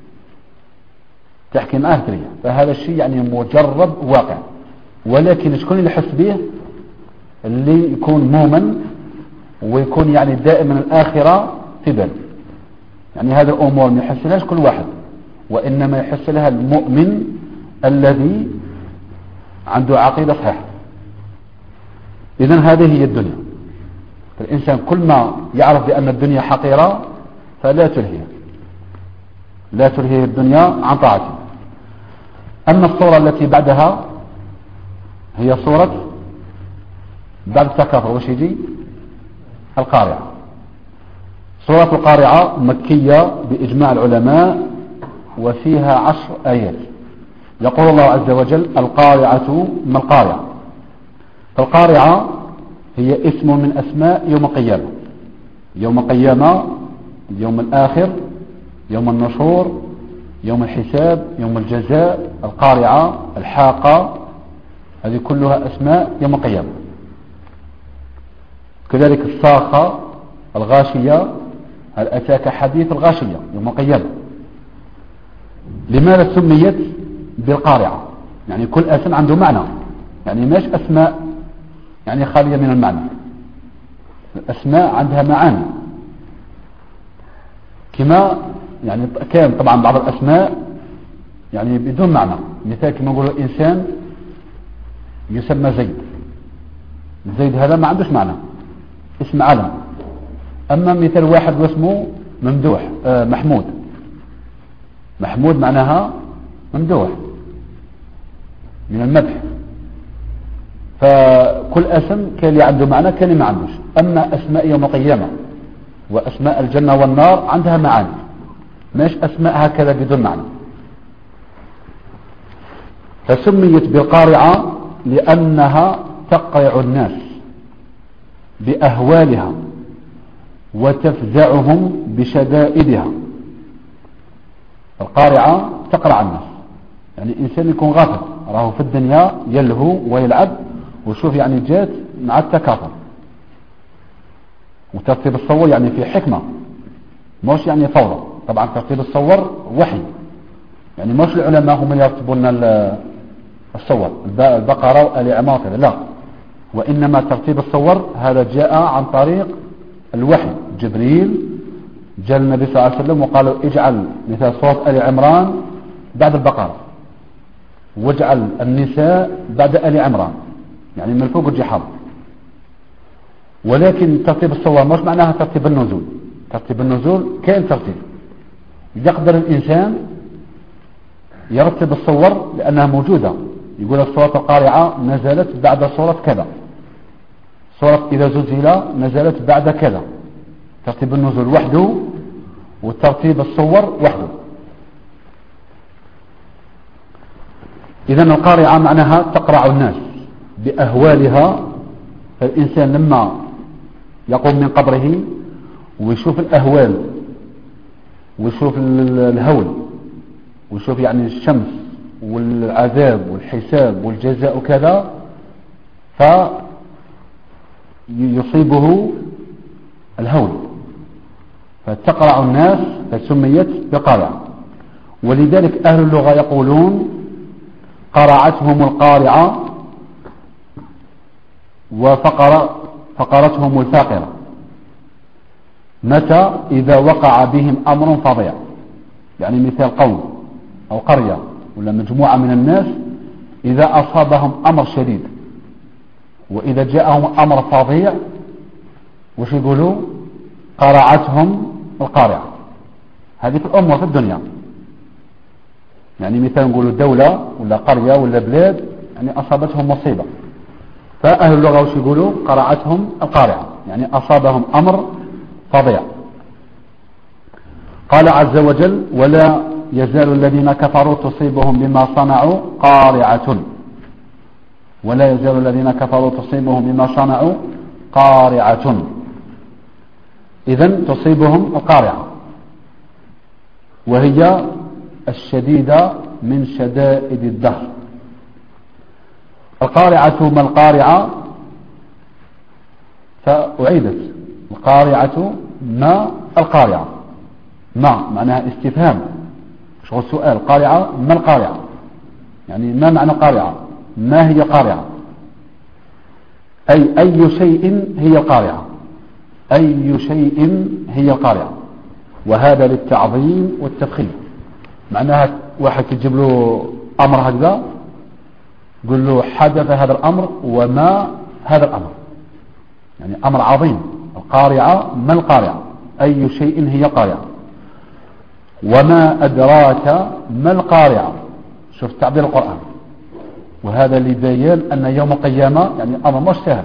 A: تحكي معاه تريح. فهذا الشيء يعني مجرد واقع. ولكن شكون اللي يحس به؟ اللي يكون مؤمن ويكون يعني دائما الآخرة في بال. يعني هذه الأمور ما يحس لهاش كل واحد، وإنما يحس لها المؤمن الذي عنده عقيدة صحيحة. إذن هذه هي الدنيا. الإنسان كل ما يعرف بأن الدنيا حقيرة فلا تلهيه، لا تلهيه الدنيا عن طاعته. أما الصورة التي بعدها هي صورة بعد التكاثر، وش يجي؟ القارعة. سورة القارعة مكية بإجماع العلماء، وفيها عشر آيات. يقول الله عز وجل: القارعة ما القارعة؟ فالقارعة هي اسم من أسماء يوم القيامة. يوم القيامة، اليوم الآخر، يوم النشور، يوم الحساب، يوم الجزاء. القارعة، الحاقة، هذه كلها أسماء يوم القيامة. كذلك الصاخة، الغاشية، هل أتاك حديث الغاشية يوم القيامة. لماذا سميت بالقارعة؟ يعني كل اسم عنده معنى، يعني ماش أسماء يعني خالية من المعنى. الأسماء عندها معاني، كما يعني كان طبعا بعض الأسماء يعني بدون معنى. مثال كما نقول الإنسان يسمى زيد، زيد هذا ما عندوش معنى، اسم علم. أما مثال واحد واسمه ممدوح، آه محمود، محمود معناها ممدوح من المدح. فكل اسم كان اللي عنده معنى كان اللي ما عندوش. أما أسماء يوم القيامة وأسماء الجنة والنار عندها معاني، ماش أسماء هكذا بدون معنى. فسميت بالقارعة لأنها تقرع الناس بأهوالها وتفزعهم بشدائدها. القارعة تقرع الناس، يعني إنسان يكون غافل، راه في الدنيا يلهو ويلعب وشوف يعني جات مع التكاثر. وترتيب الصور يعني في حكمة، مش يعني فوضى. طبعا ترتيب الصور وحي، يعني مش العلماء هم اللي يرتبون الصور البقرة وآل عمران، لا، وإنما ترتيب الصور هذا جاء عن طريق الوحي. جبريل جاء النبي صلى الله عليه وسلم وقالوا اجعل مثال صورة آل عمران بعد البقرة، واجعل النساء بعد آل عمران، يعني من فوق الجحر. ولكن ترتيب الصور مش معناها ترتيب النزول. ترتيب النزول كائن ترتيب، يقدر الإنسان يرتب الصور لأنها موجودة. يقول الصورة القارعة نزلت بعد صورة كذا، صورة إذا زلزل نزلت بعد كذا. ترتيب النزول وحده وترتيب الصور وحده. إذن القارعة معناها تقرع الناس بأهوالها. فالإنسان لما يقوم من قبره ويشوف الأهوال ويشوف الهول ويشوف يعني الشمس والعذاب والحساب والجزاء وكذا، فيصيبه الهول فتقرع الناس، فسميت بقارعة. ولذلك أهل اللغة يقولون قرعتهم القارعة وفقر فقرتهم الفاقرة. متى؟ إذا وقع بهم أمر فظيع، يعني مثال قوم أو قرية ولا مجموعة من الناس إذا أصابهم أمر شديد، وإذا جاءهم أمر فظيع وش يقولوا؟ قرعتهم القارعة. هذه في الأمور في الدنيا، يعني مثال نقولوا دولة ولا قرية ولا بلاد يعني أصابتهم مصيبة، فأهل اللغة وش يقولوا؟ قرعتهم القارعة، يعني أصابهم أمر فظيع. قال عز وجل ولا يزال الذين كفروا تصيبهم بما صنعوا قارعة. ولا يزال الذين كفروا تصيبهم بما صنعوا قارعة. إذن تصيبهم القارعة، وهي الشديدة من شدائد الدهر. القارعة ما القارعة؟ فأعيدت القارعة ما القارعة. ما معناها استفهام، شغل سؤال. قارعة ما القارعة، يعني ما معنى قارعة؟ ما هي قارعة؟ أي أي شيء هي القارعة، أي شيء هي القارعة. وهذا للتعظيم والتفخيم. معناها واحد تجيب له أمر هكذا قل له حدث هذا الأمر وما هذا الأمر، يعني أمر عظيم. القارعة ما القارعة؟ أي شيء هي قارعة. وما أدراك ما القارعة. شوف تعبير القرآن، وهذا لبيان أن يوم القيامة يعني أمر مش سهل،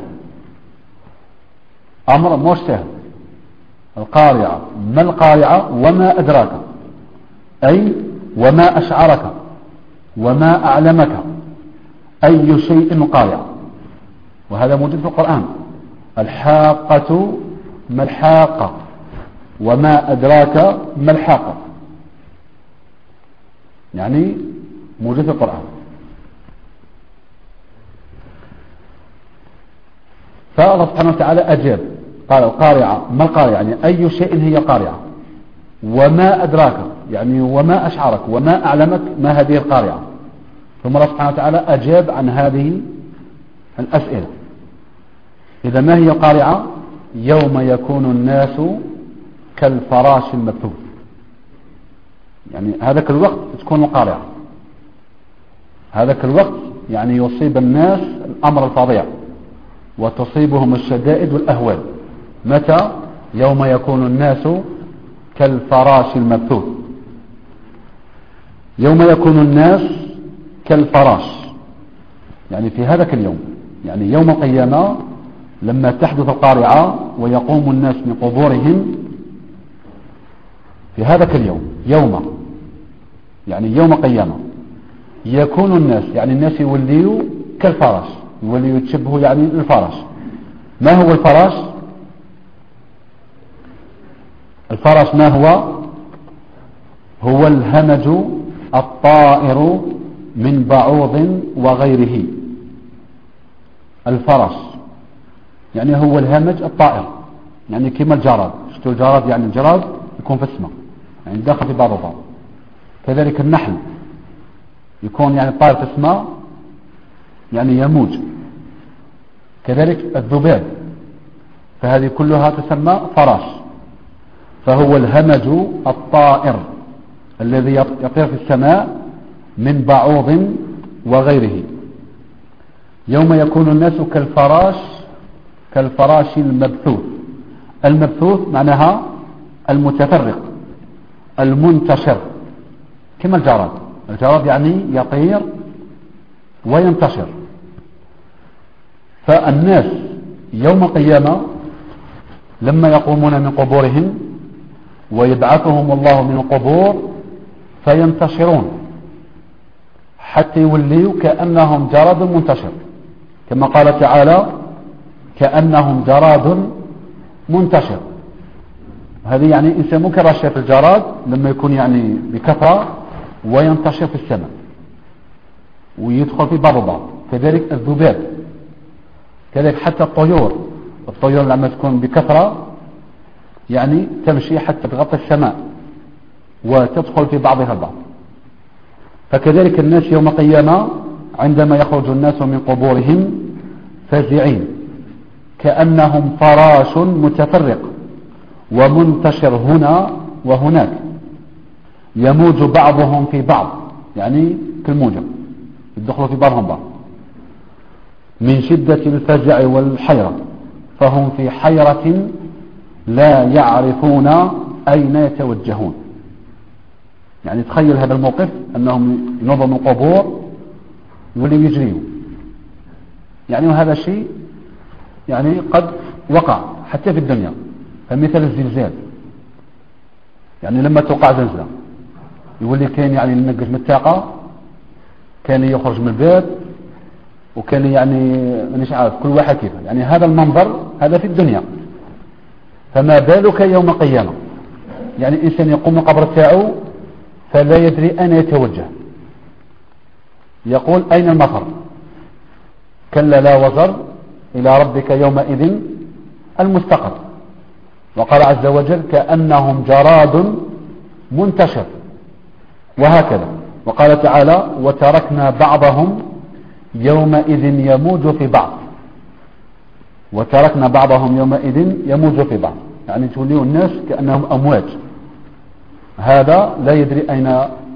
A: أمر مش سهل. القارعة ما القارعة وما أدراك، أي وما أشعرك وما أعلمك أي شيء قارعة. وهذا موجود في القرآن. الحاقة ما الحاقة وما أدراك ما الحاقة، يعني موجود في القرآن. فالله سبحانه وتعالى أجاب قال القارعة ما القارعة، يعني أي شيء هي قارعة. وما أدراك يعني وما أشعرك وما أعلمك ما هذه القارعة. ثم الله سبحانه وتعالى أجاب عن هذه الأسئلة. إذا ما هي القارعة؟ يوم يكون الناس كالفراش المبثوث، يعني هذاك الوقت تكون القارعة. هذاك الوقت يعني يصيب الناس الأمر الفظيع وتصيبهم الشدائد والأهوال. متى؟ يوم يكون الناس كالفراش المبثوث. يوم يكون الناس كالفراش يعني في هذاك اليوم، يعني يوم القيامة لما تحدث القارعة ويقوم الناس من قبورهم في هذاك اليوم، يوم يعني يوم القيامة يكون الناس يعني الناس يوليوا كالفراش، يوليوا يتشبهوا يعني الفراش. ما هو الفراش؟ الفراش ما هو؟ هو الهمج الطائر من بعوض وغيره. الفرس يعني هو الهمج الطائر، يعني كما الجراد. شتو الجراد؟ يعني الجراد يكون في السماء يعني داخل في بعض الضوء. كذلك النحل يكون يعني طائر في السماء يعني يموج. كذلك الذباب، فهذه كلها تسمى فراش. فهو الهمج الطائر الذي يطير في السماء من بعوض وغيره. يوم يكون الناس كالفراش كالفراش المبثوث. المبثوث معناها المتفرق المنتشر، كما الجراد. الجراد يعني يطير وينتشر. فالناس يوم القيامة لما يقومون من قبورهم ويبعثهم الله من القبور فينتشرون حتى يوليوا كأنهم جراد منتشر، كما قال تعالى كأنهم جراد منتشر. هذه يعني إنسان مكرر في الجراد لما يكون يعني بكثرة وينتشر في السماء ويدخل في بعض بعض. كذلك الذباب، كذلك حتى الطيور. الطيور لما تكون بكثرة يعني تمشي حتى تغطي السماء وتدخل في بعضها البعض. فكذلك الناس يوم القيامة عندما يخرج الناس من قبورهم فزعين كأنهم فراش متفرق ومنتشر هنا وهناك، يموج بعضهم في بعض، يعني كالموجة يدخلوا في بعضهم بعض من شدة الفزع والحيرة، فهم في حيرة لا يعرفون أين يتوجهون. يعني تخيل هذا الموقف أنهم ينظروا من القبور يولوا يجريوا، يعني وهذا شيء يعني قد وقع حتى في الدنيا. فمثل الزلزال، يعني لما توقع زلزلة يولي كان يعني ينقص من الطاقة، كان يخرج من الباب، وكان يعني مانيش عارف كل واحد كيف. يعني هذا المنظر هذا في الدنيا، فما بالك يوم القيامة؟ يعني الإنسان يقوم من القبر تاعو فلا يدري أين يتوجه، يقول أين المفر؟ كلا لا وزر إلى ربك يومئذ المستقر. وقال عز وجل كأنهم جراد منتشر، وهكذا. وقال تعالى وتركنا بعضهم يومئذ يموج في بعض. وتركنا بعضهم يومئذ يموج في بعض، يعني توليوا الناس كأنهم أمواج، هذا لا يدري أين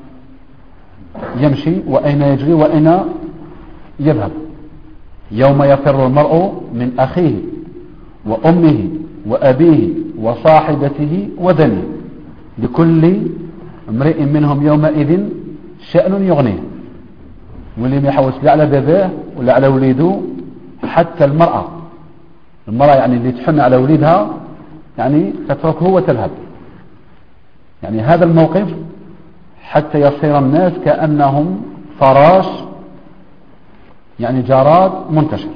A: يمشي وأين يجري وأين يذهب. يوم يفر المرء من أخيه وأمه وأبيه وصاحبته وبنيه لكل امرئ منهم يومئذ شأن يغنيه. واللي ما يحوس لا على باباه ولا على وليده، حتى المرأة المرأة يعني اللي تحن على وليدها يعني تتركه وتذهب. يعني هذا الموقف حتى يصير الناس كأنهم فراش، يعني جراد منتشر.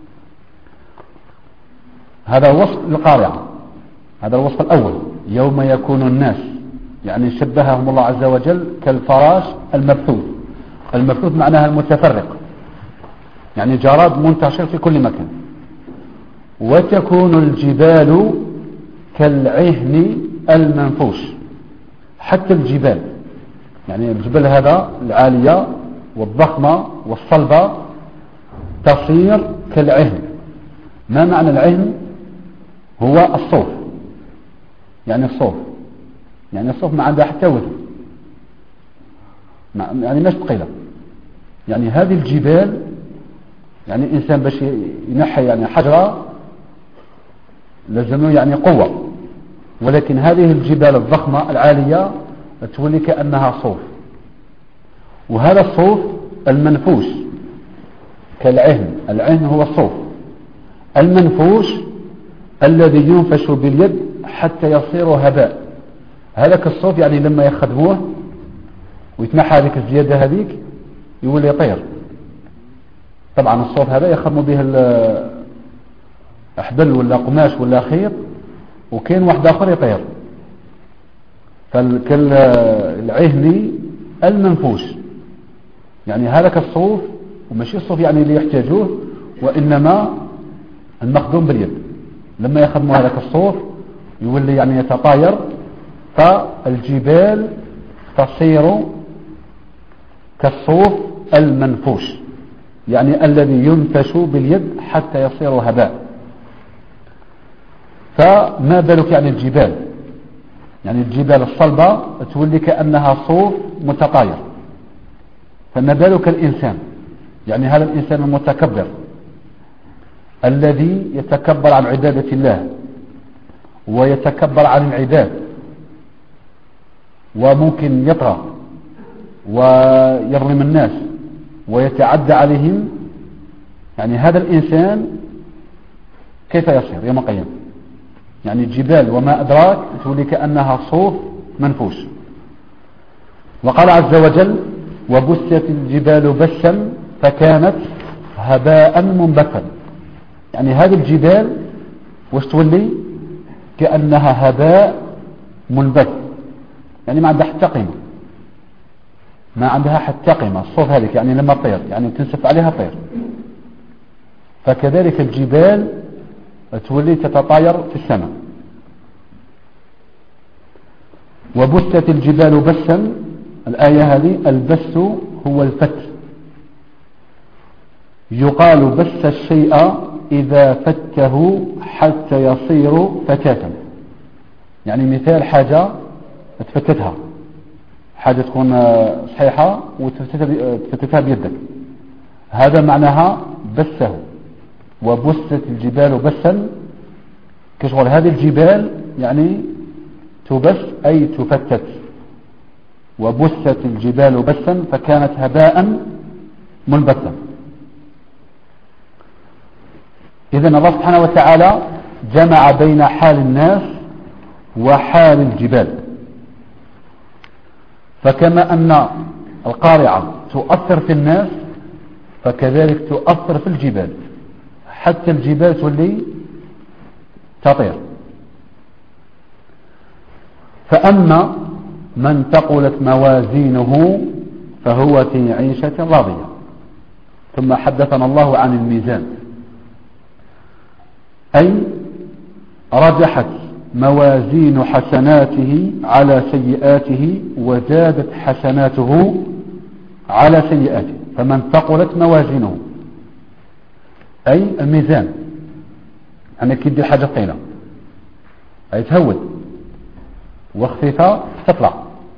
A: هذا وصف القارعة، هذا الوصف الأول. يوم يكون الناس يعني شبههم الله عز وجل كالفراش المبثوث. المبثوث معناها المتفرق، يعني جراد منتشر في كل مكان. وتكون الجبال كالعهن المنفوش. حتى الجبال، يعني الجبال هذا العالية والضخمة والصلبة تصير كالعهن. ما معنى العهن؟ هو الصوف، يعني الصوف يعني الصوف ما عنده حتى وزن، يعني مش ثقيلة. يعني هذه الجبال يعني الإنسان باش ينحي يعني حجرة لازم يعني قوة، ولكن هذه الجبال الضخمة العالية تولي كأنها صوف. وهذا الصوف المنفوش كالعهن. العهن هو الصوف المنفوش الذي ينفش باليد حتى يصير هباء. هذاك الصوف يعني لما يخدموه ويتنحى هذيك الزيادة هذيك يولي يطير. طبعا الصوف هذا يخدموا به أحبل ولا قماش ولا خيط، وكان واحد آخر يطير. فالعهني المنفوش يعني هذاك الصوف، وماشي الصوف يعني اللي يحتاجوه، وإنما المخدوم باليد. لما يخدموا هذاك الصوف يولي يعني يتطاير، فالجبال تصير كالصوف المنفوش. يعني الذي ينتش باليد حتى يصير هباء. فما بالك يعني الجبال، يعني الجبال الصلبة تولي كأنها صوف متطاير، فما بالك الإنسان، يعني هذا الإنسان المتكبر الذي يتكبر عن عبادة الله ويتكبر عن العباد وممكن يطغى ويظلم الناس ويتعدى عليهم. يعني هذا الإنسان كيف يصير يوم القيامة؟ يعني الجبال وما أدراك تولي كأنها صوف منفوش. وقال عز وجل وبست الجبال بسا فكانت هباء منبثا. يعني هذه الجبال وش تولي؟ كأنها هباء منبث، يعني ما عندها حتى قيمة، ما عندها حتى قيمة. الصوف هذيك يعني لما تطير يعني تنسف عليها طير، فكذلك الجبال تولي تتطاير في السماء. وبست الجبال بسا، الآية هذه البس هو الفت، يقال بس الشيء إذا فته حتى يصير فتاتا. يعني مثال حاجة تفتتها، حاجة تكون صحيحة وتفتتها بيدك، هذا معناها بسه. وبست الجبال بسا كشغل هذه الجبال يعني تبس أي تفتت. وبست الجبال بسا فكانت هباء منبثا. إذن الله سبحانه وتعالى جمع بين حال الناس وحال الجبال. فكما أن القارعة تؤثر في الناس فكذلك تؤثر في الجبال، حتى الجبال تولي تطير. فأما من ثقلت موازينه فهو في عيشة راضية. ثم حدثنا الله عن الميزان، أي رجحت موازين حسناته على سيئاته وزادت حسناته على سيئاته. فمن ثقلت موازينه أي الميزان، يعني كيدي حاجة ثقيلة أي تهود وخفيفة تطلع.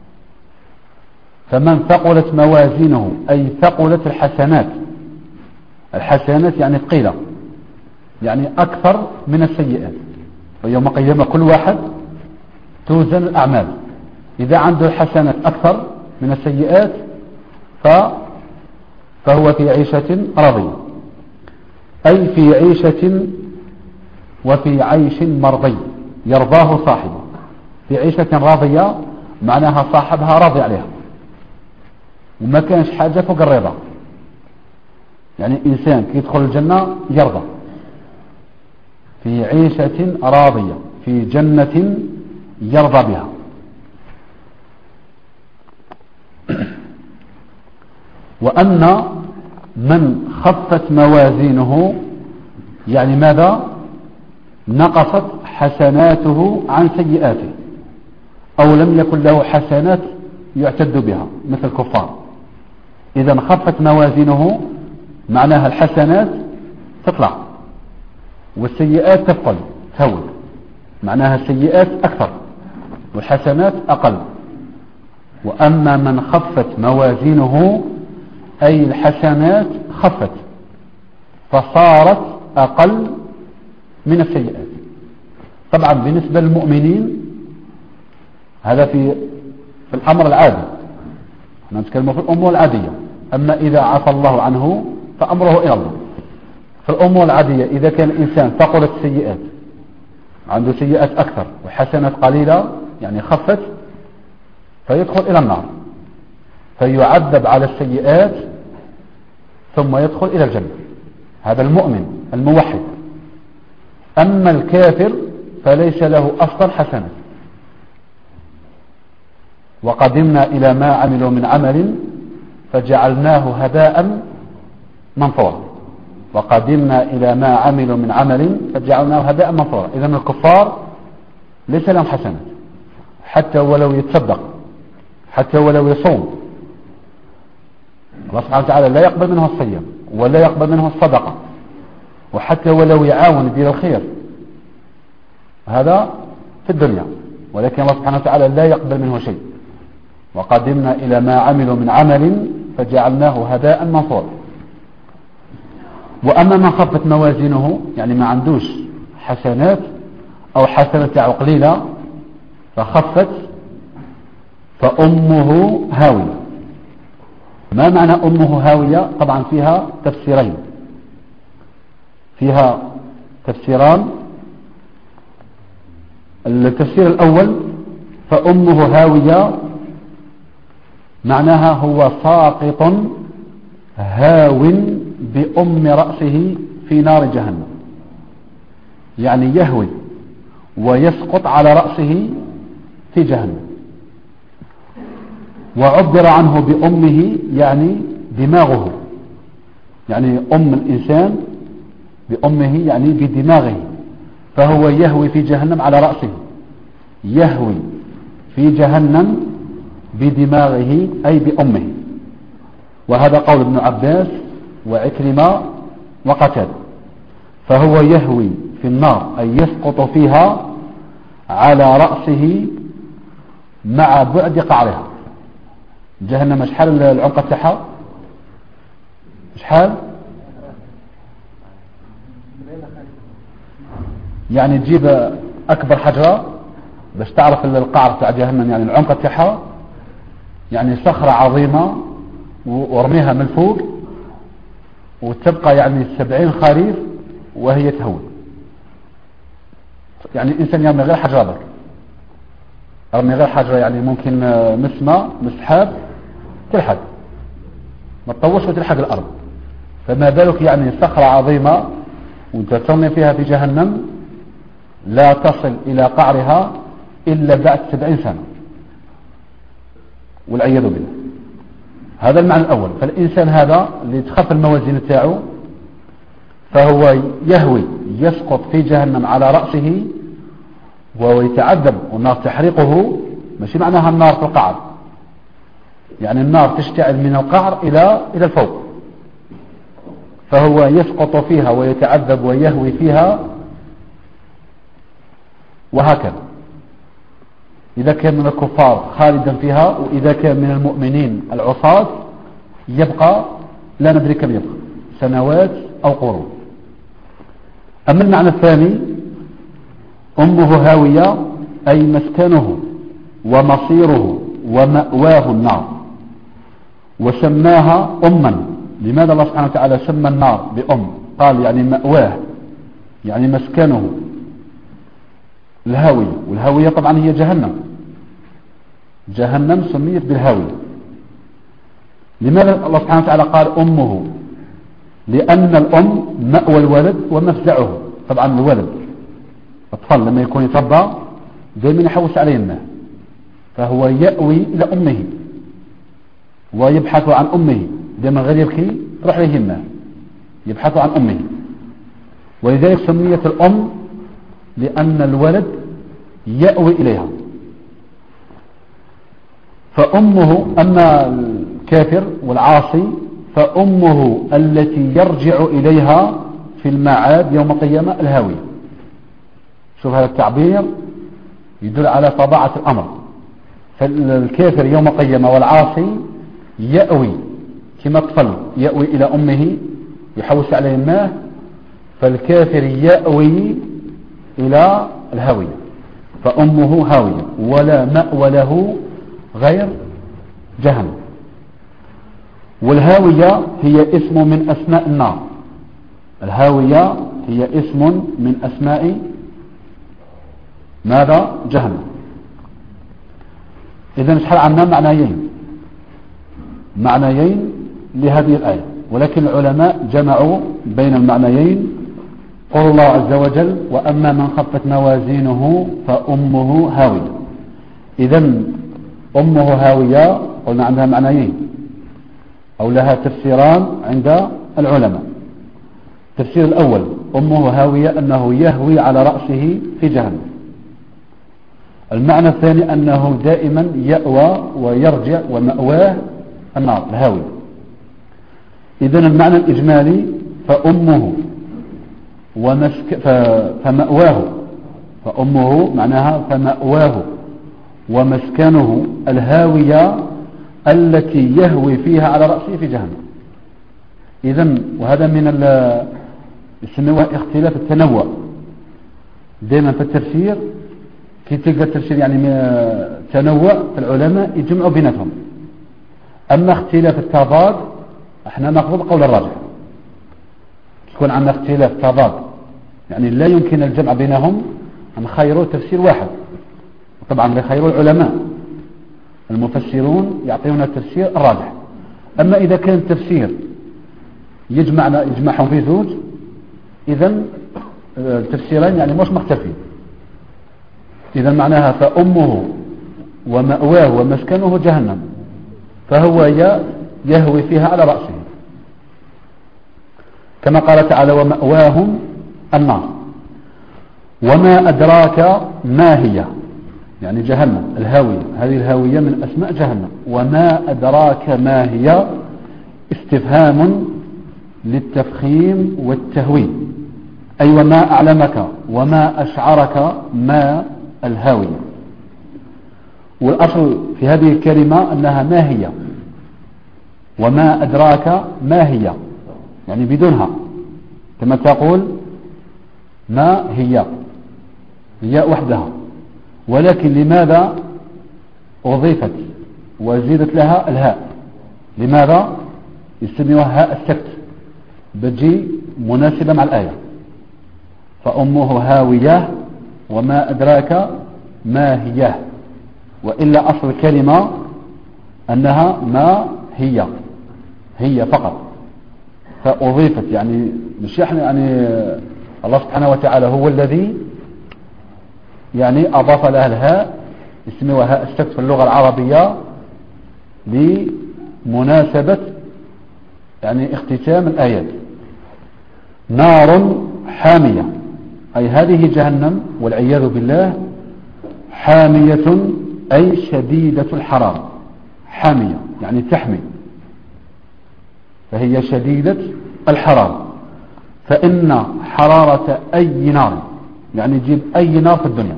A: فمن ثقلت موازينه أي ثقلت الحسنات، الحسنات يعني ثقيلة يعني أكثر من السيئات. ويوم القيامة كل واحد توزن الأعمال، إذا عنده الحسنات أكثر من السيئات ف... فهو في عيشة راضية، أي في عيشة وفي عيش مرضي يرضاه صاحبه. في عيشة راضية معناها صاحبها راضي عليها وما كانش حاجة فوق الرضا. يعني إنسان كي يدخل الجنة يرضى، في عيشة راضية في جنة يرضى بها. وأن من خفت موازينه يعني ماذا؟ نقصت حسناته عن سيئاته، أو لم يكن له حسنات يعتد بها مثل الكفار. إذا خفت موازينه معناها الحسنات تطلع والسيئات تثقل تهول، معناها السيئات أكثر والحسنات أقل. وأما من خفت موازينه أي الحسنات خفت فصارت أقل من السيئات. طبعا بالنسبة للمؤمنين هذا في في الأمر العادي، احنا نتكلم في الأمور العادية. أما إذا عفى الله عنه فأمره إلى الله. في الأمور العادية إذا كان الإنسان ثقلت السيئات، عنده سيئات أكثر وحسنات قليلة يعني خفت، فيدخل إلى النار فيعذب على السيئات ثم يدخل إلى الجنة. هذا المؤمن الموحد. أما الكافر فليس له أصلا حسنات. وقدمنا إلى ما عملوا من عمل فجعلناه هباء منثورا. وقدمنا إلى ما عملوا من عمل فجعلناه هباء منثورا. إذن الكفار ليس لهم حسنات، حتى ولو يتصدق، حتى ولو يصوم، الله سبحانه وتعالى لا يقبل منه الصيام ولا يقبل منه الصدقة، وحتى ولو يعاون يدير الخير هذا في الدنيا، ولكن الله سبحانه وتعالى لا يقبل منه شيء. وقدمنا إلى ما عملوا من عمل فجعلناه هباء منثورا. وأما من خفت موازينه يعني ما عندوش حسنات أو حسنة تاعو قليلة فخفت فأمه هاوية. ما معنى أمه هاوية؟ طبعا فيها تفسيرين، فيها تفسيران. التفسير الأول فأمه هاوية معناها هو ساقط هاو بأم رأسه في نار جهنم، يعني يهوي ويسقط على رأسه في جهنم. وعبر عنه بأمه يعني دماغه، يعني أم الإنسان بأمه يعني بدماغه، فهو يهوي في جهنم على رأسه، يهوي في جهنم بدماغه أي بأمه. وهذا قول ابن عباس وعكرمة وقتادة. فهو يهوي في النار أي يسقط فيها على رأسه مع بعد قعرها. جهنم شحال العمق تاعها؟ شحال؟ يعني تجيب أكبر حجرة باش تعرف القعر تاع جهنم، يعني العمق تاعها يعني صخرة عظيمة ورميها من فوق وتبقى يعني سبعين خريف وهي تهوي. يعني الإنسان يرمي غير حجرة بك، يرمي غير حجرة يعني ممكن مسمى مسحاب تلحق ما تطوش وتلحق الأرض، فما بالك يعني صخرة عظيمة وانت ترمي فيها في جهنم لا تصل إلى قعرها إلا بعد سبعين سنة والعياذ بالله. هذا المعنى الأول. فالإنسان هذا اللي تخف الموازين تاعه فهو يهوي يسقط في جهنم على رأسه ويتعذب، والنار تحرقه. ماشي معناها النار في القعر، يعني النار تشتعل من القعر إلى إلى الفوق، فهو يسقط فيها ويتعذب ويهوي فيها وهكذا. إذا كان من الكفار خالدا فيها، وإذا كان من المؤمنين العصاة يبقى لا ندري كم يبقى، سنوات أو قرون. أما المعنى الثاني أمه هاوية أي مسكنه ومصيره ومأواه النار، وسماها أما. لماذا الله سبحانه وتعالى سمى النار بأم؟ قال يعني مأواه يعني مسكنه الهاوية، والهاوية طبعا هي جهنم. جهنم سميت بالهاوية. لماذا الله سبحانه وتعالى قال أمه؟ لأن الأم مأوى الولد ومفزعه. طبعا الولد الطفل لما يكون يتربى دائما يحوس عليه الماء، فهو يأوي إلى أمه ويبحث عن أمه، دائما غير يبكي تروح له الماء، يبحث عن أمه. ولذلك سميت الأم لأن الولد يأوي إليها. فأمه، أما الكافر والعاصي فأمه التي يرجع إليها في المعاد يوم القيامة الهاوية. شوف هذا التعبير يدل على طبيعة الأمر. فالكافر يوم القيامة والعاصي يأوي كما الطفل يأوي إلى أمه يحوس عليه الماء، فالكافر يأوي إلى الهاوية، فأمه هاوية ولا مأوى له غير جهنم. والهاوية هي اسم من أسماء النار. الهاوية هي اسم من أسماء ماذا؟ جهنم. إذن شحال عنا معنيين معنيين لهذه الآية، ولكن العلماء جمعوا بين المعنيين. قول الله عز وجل وأما من خفت موازينه فأمه هاوية. إذن أمه هاوية قلنا عندها معنيين أو لها تفسيران عند العلماء. التفسير الأول أمه هاوية أنه يهوي على رأسه في جهنم. المعنى الثاني أنه دائما يأوى ويرجع ومأواه النار الهاوية. إذن المعنى الإجمالي فأمه ومسك ف... فمأواه فأمه معناها فمأواه ومسكنه الهاوية التي يهوي فيها على رأسه في جهنم. إذن وهذا من ال... يسموه اختلاف التنوع. دائما في التفسير كي تلقى التفسير يعني تنوع في العلماء يجمعوا بيناتهم. أما اختلاف التضاد احنا ناخذ القول الراجح. يكون عندنا اختلاف تضاد يعني لا يمكن الجمع بينهم، نخيروا تفسير واحد. طبعا يخيروا العلماء المفسرون يعطيونا التفسير الراجح. أما إذا كان التفسير يجمعنا يجمعهم في زوج، إذن التفسيرين يعني مش مختلفين. إذا معناها فأمه ومأواه ومسكنه جهنم فهو يهوي فيها على رأسه، كما قال تعالى ومأواهم النار. وما أدراك ما هي، يعني جهنم الهاوية، هذه الهاوية من أسماء جهنم. وما أدراك ما هي استفهام للتفخيم والتهويل، أي وما أعلمك وما أشعرك ما الهاوية. والأصل في هذه الكلمة أنها ما هي، وما أدراك ما هي يعني بدونها، كما تقول ما هي هي وحدها، ولكن لماذا أضيفت وزيدت لها الهاء؟ لماذا يسميوها هاء السكت؟ بتجي مناسبة مع الآية. فأمه هاوية وما أدراك ما هي، وإلا أصل الكلمة أنها ما هي هي فقط، فأضيفت يعني مش احنا يعني الله سبحانه وتعالى هو الذي يعني أضاف لها الهاء، اسمها هاء السكت في اللغة العربية لمناسبة يعني اختتام الآيات. نار حامية، أي هذه جهنم والعياذ بالله حامية أي شديدة الحرارة. حامية يعني تحمي، فهي شديدة الحرارة. فإن حرارة أي نار يعني جيب أي نار في الدنيا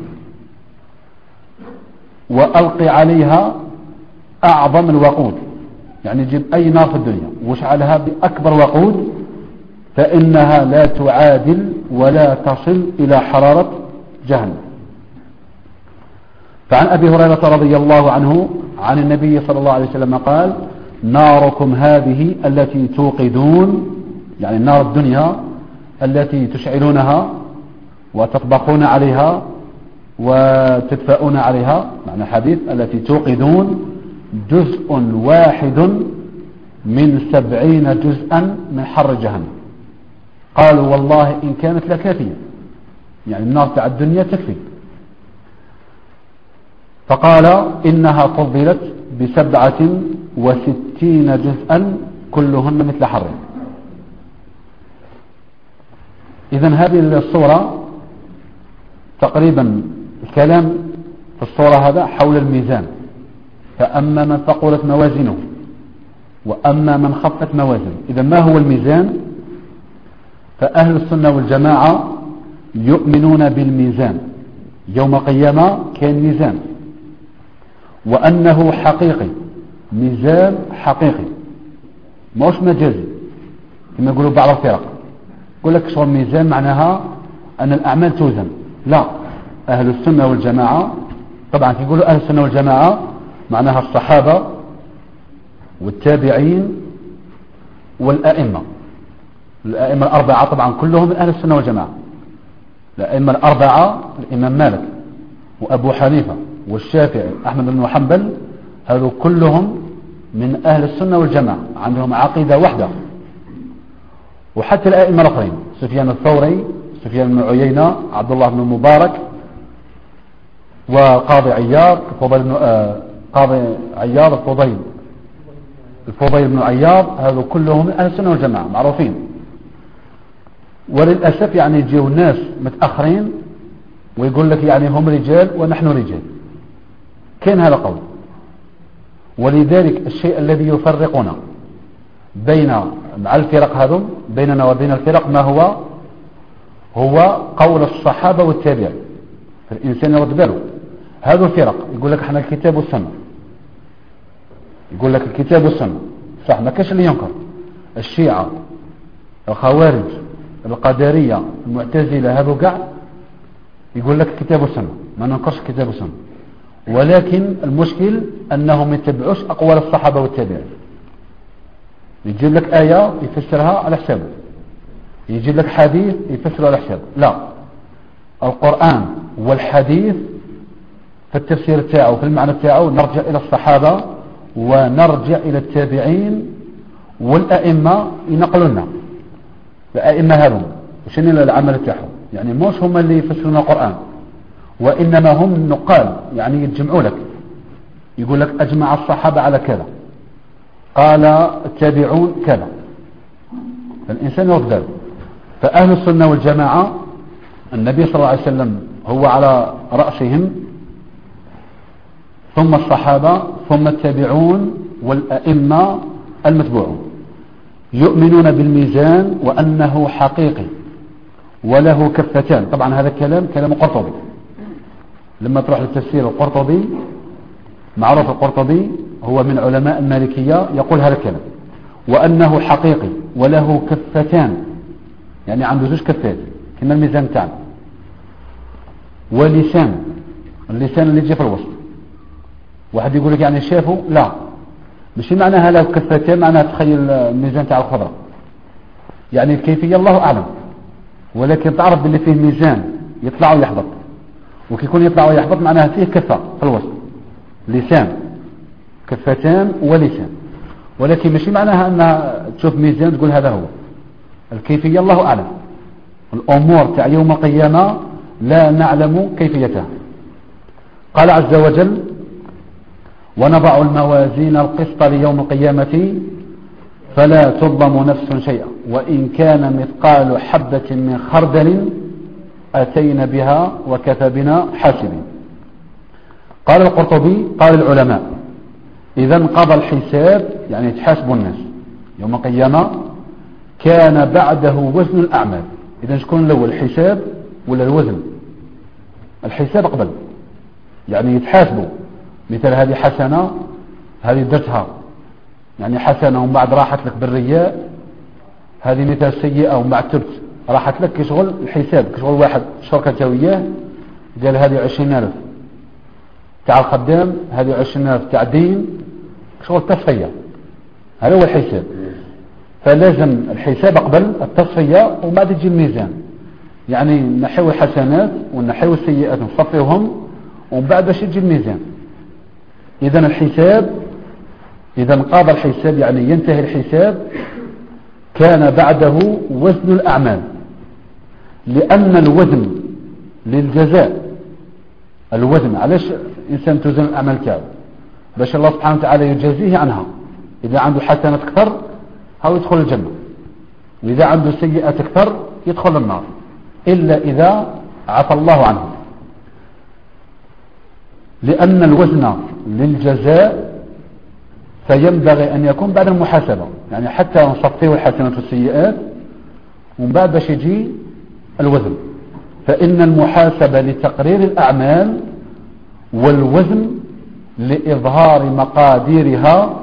A: وألقي عليها أعظم الوقود، يعني جيب أي نار في الدنيا واشعلها بأكبر وقود، فإنها لا تعادل ولا تصل إلى حرارة جهنم. فعن أبي هريرة رضي الله عنه عن النبي صلى الله عليه وسلم قال ناركم هذه التي توقدون، يعني نار الدنيا التي تشعلونها وتطبخون عليها وتدفئون عليها، معنى الحديث التي توقدون جزء واحد من سبعين جزءا من حر جهنم. قالوا والله إن كانت لكافية، يعني النار تاع الدنيا تكفي. فقال إنها فضلت بسبعة وستين جزءا كلهن مثل حر. إذن هذه الصورة تقريبا الكلام في الصورة هذا حول الميزان. فأما من ثقلت موازينه وأما من خفت موازينه. إذا ما هو الميزان؟ فأهل السنة والجماعة يؤمنون بالميزان، يوم القيامة كان ميزان، وأنه حقيقي، ميزان حقيقي مش مجازي كما يقولوا بعض الفرق. يقول لك شو الميزان معناها أن الأعمال توزن. لا، أهل السنة والجماعة طبعا يقولوا أهل السنة والجماعة معناها الصحابة والتابعين والأئمة. الأئمة الأربعة طبعا كلهم من أهل السنة والجماعة. الأئمة الأربعة الإمام مالك وأبو حنيفة والشافعي أحمد بن حنبل، هذو كلهم من أهل السنة والجماعة، عندهم عقيدة واحدة. وحتى الأئمة الآخرين سفيان الثوري، سفيان بن عيينة، عبد الله بن المبارك، وقاضي عياض الفضيل بن آه قاضي عياض الفضيل الفضيل بن عياض، هذو كلهم من أهل السنة والجماعة معروفين. وللأسف يعني يجيو الناس متأخرين ويقول لك يعني هم رجال ونحن رجال، كان هذا قول. ولذلك الشيء الذي يفرقنا بين مع الفرق هذم بيننا وبين الفرق ما هو هو قول الصحابة والتابعين. فالإنسان يرد باله هذا الفرق يقول لك احنا الكتاب والسنة، يقول لك الكتاب والسنة صح، ما كاش اللي ينكر. الشيعة الخوارج القدرية المعتزلة هذو قاع يقول لك الكتاب والسنة، ما ننكرش الكتاب والسنة، ولكن المشكل أنهم يتبعوش أقوال الصحابة والتابعين. يجيب لك آية يفسرها على حسابه، يجيب لك حديث يفسره على حسابه. لا، القرآن والحديث في التفسير تاعه في المعنى تاعه نرجع إلى الصحابة ونرجع إلى التابعين والأئمة ينقلوا لنا. الأئمة هذم شنو العمل تاعهم؟ يعني مش هم اللي يفسرون القرآن، وإنما هم نقال، يعني يتجمعوا لك يقول لك أجمع الصحابة على كذا، قال التابعون كذا، فالإنسان يرد باله. فأهل السنة والجماعة النبي صلى الله عليه وسلم هو على رأسهم، ثم الصحابة، ثم التابعون والأئمة المتبوعون، يؤمنون بالميزان وأنه حقيقي وله كفتان. طبعا هذا الكلام كلام قرطبي، لما تروح للتفسير القرطبي معروف القرطبي هو من علماء المالكية يقول هذا الكلام، وأنه حقيقي وله كفتان، يعني عنده زوج كفات كما الميزان تاعنا، ولسان، اللسان اللي يجي في الوسط. واحد يقول لك يعني شافه، لا مش معناها له كفتان معناها تخيل الميزان تاع الخضرة، يعني الكيفية الله أعلم، ولكن تعرف باللي فيه ميزان يطلع ويحبط، وكيكون يطلع ويحبط معناها فيه كفة في الوسط، لسان، كفتان ولسان، ولكن مش معناها أنها تشوف ميزان تقول هذا هو. الكيفية الله أعلم، الأمور تاع يوم القيامة لا نعلم كيفيتها. قال عز وجل ونضع الموازين القسط ليوم القيامة فلا تظلم نفس شيئا وإن كان مثقال حبة من خردل أتينا بها وكفى بنا حاسبين. قال القرطبي قال العلماء إذا انقضى الحساب، يعني يتحاسب الناس يوم القيامة، كان بعده وزن الأعمال. إذا شكون الأول، الحساب ولا الوزن؟ الحساب قبل، يعني يتحاسبوا، مثل هذه حسنة هذه درتها، يعني حسنة ومن بعد راحت لك بالرياء، هذه مثل سيئة ومن بعد تبت راحت لك. كشغل الحساب، كشغل واحد شركة جوية قال هذه عشرين ألف تاع الخدام، هذه عشرين ألف تاع دين، كشغل تصفية، هذا هو الحساب. فلازم الحساب قبل التصفية ومن بعد يجي الميزان، يعني نحيو الحسنات ونحيو السيئات نصفيهم ومن بعد باش يجي الميزان. إذا الحساب إذا انقضى الحساب يعني ينتهي الحساب، كان بعده وزن الأعمال، لأن الوزن للجزاء. الوزن علاش إنسان توزن الأعمال تاعو؟ باش الله سبحانه وتعالى يجازيه عنها. إذا عنده حسنات أكثر هو يدخل الجنة، وإذا عنده سيئات أكثر يدخل النار، إلا إذا عفى الله عنه. لأن الوزن للجزاء فينبغي أن يكون بعد المحاسبة، يعني حتى نصفيه الحسنات والسيئات ومن بعد باش يجي الوزن. فإن المحاسبة لتقرير الأعمال والوزن لإظهار مقاديرها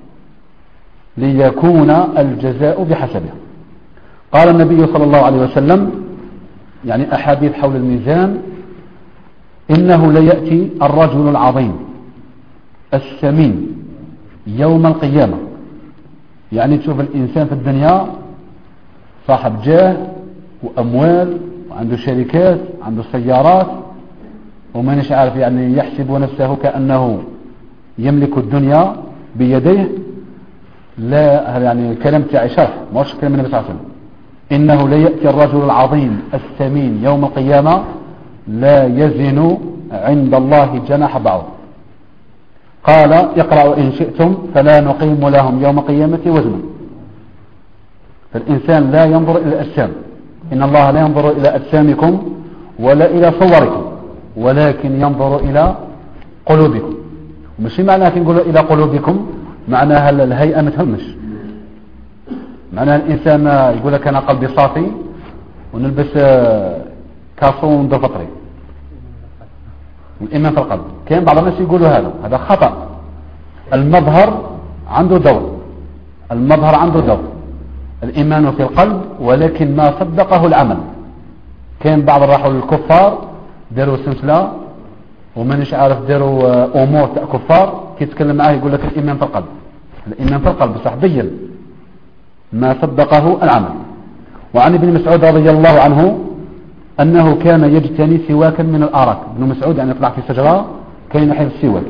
A: ليكون الجزاء بحسبها. قال النبي صلى الله عليه وسلم، يعني أحاديث حول الميزان، إنه ليأتي الرجل العظيم السمين يوم القيامة. يعني تشوف الإنسان في الدنيا صاحب جاه وأموال وعنده شركات، عنده سيارات، وما نش عارف، يعني يحسب نفسه كأنه يملك الدنيا بيديه. لا، يعني الكلام تاعي شرح مش كلام النبي صلى الله عليه وسلم. إنه ليأتي الرجل العظيم السمين يوم القيامة لا يزن عند الله جناح بعوض. قال اقرأوا إن شئتم فلا نقيم لهم يوم القيامة وزنا. فالإنسان لا ينظر إلى الأجسام، إن الله لا ينظر إلى أجسامكم ولا إلى صوركم ولكن ينظر إلى قلوبكم. مش معناها نقول إلى قلوبكم معناها الهيئة ما تهمش، معناها الإنسان يقول لك أنا قلبي صافي ونلبس كاسون وندير فطري، الإيمان في القلب. كان بعض الناس يقولوا هذا هذا خطأ. المظهر عنده دور، المظهر عنده دور، الإيمان في القلب ولكن ما صدقه العمل. كان بعض راحوا للكفار داروا سلسلة ومانيش عارف داروا أمور تاع كفار، كي يتكلم معاه يقول لك الإيمان في القلب، الإيمان في القلب بصح بين ما صدقه العمل. وعن ابن مسعود رضي الله عنه أنه كان يجتني سواكا من الأراك. ابن مسعود يعني يطلع في شجرة كان يحب السواك،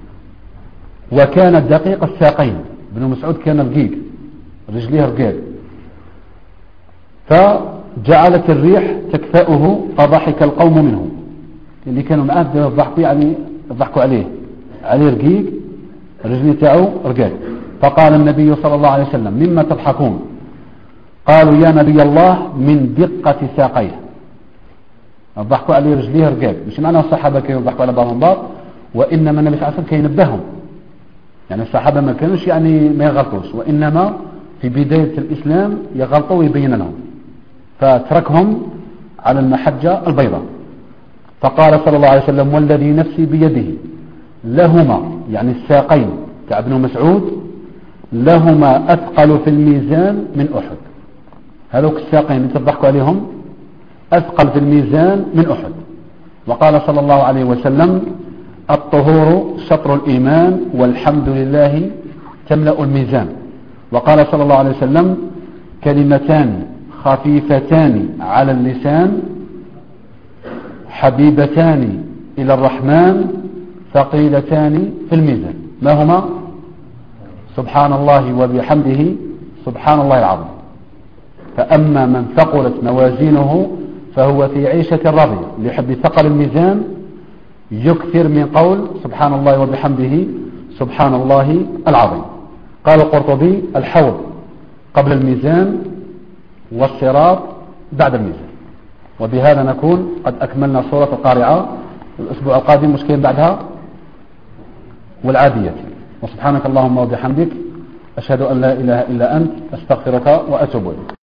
A: وكان دقيق الساقين. ابن مسعود كان رقيق، رجليه رقاق، فجعلت الريح تكفأه فضحك القوم منه. اللي كانوا معاه ضحكوا يعني ضحكوا عليه، عليه رقيق، رجليه تاعو رقاق. فقال النبي صلى الله عليه وسلم مما تضحكون؟ قالوا يا نبي الله من دقة ساقيه. ضحكوا عليه رجليه رقاق، مش معنى الصحابة كانوا يضحكوا على بعضهم بعض، وإنما النبي صلى الله عليه وسلم كان ينبههم. يعني الصحابة ما كانوش يعني ما يغلطوش، وإنما في بداية الإسلام يغلطوا ويبين لهم، فتركهم على المحجة البيضاء. فقال صلى الله عليه وسلم والذي نفسي بيده لهما، يعني الساقين تاع ابن مسعود، لهما أثقل في الميزان من أحد. هذوك الساقين اللي تضحكوا عليهم أثقل في الميزان من أحد. وقال صلى الله عليه وسلم الطهور شطر الإيمان والحمد لله تملأ الميزان. وقال صلى الله عليه وسلم كلمتان خفيفتان على اللسان حبيبتان إلى الرحمن ثقيلتان في الميزان. ما هما؟ سبحان الله وبحمده سبحان الله العظيم. فأما من ثقلت موازينه فهو في عيشة راضية. ليحب ثقل الميزان يكثر من قول سبحان الله وبحمده سبحان الله العظيم. قال القرطبي الحوض قبل الميزان والصراط بعد الميزان. وبهذا نكون قد أكملنا سورة القارعة. الأسبوع القادم مشكلين بعدها والعادية. وسبحانك اللهم وبحمدك أشهد أن لا إله إلا أنت أستغفرك وأتوب إليك.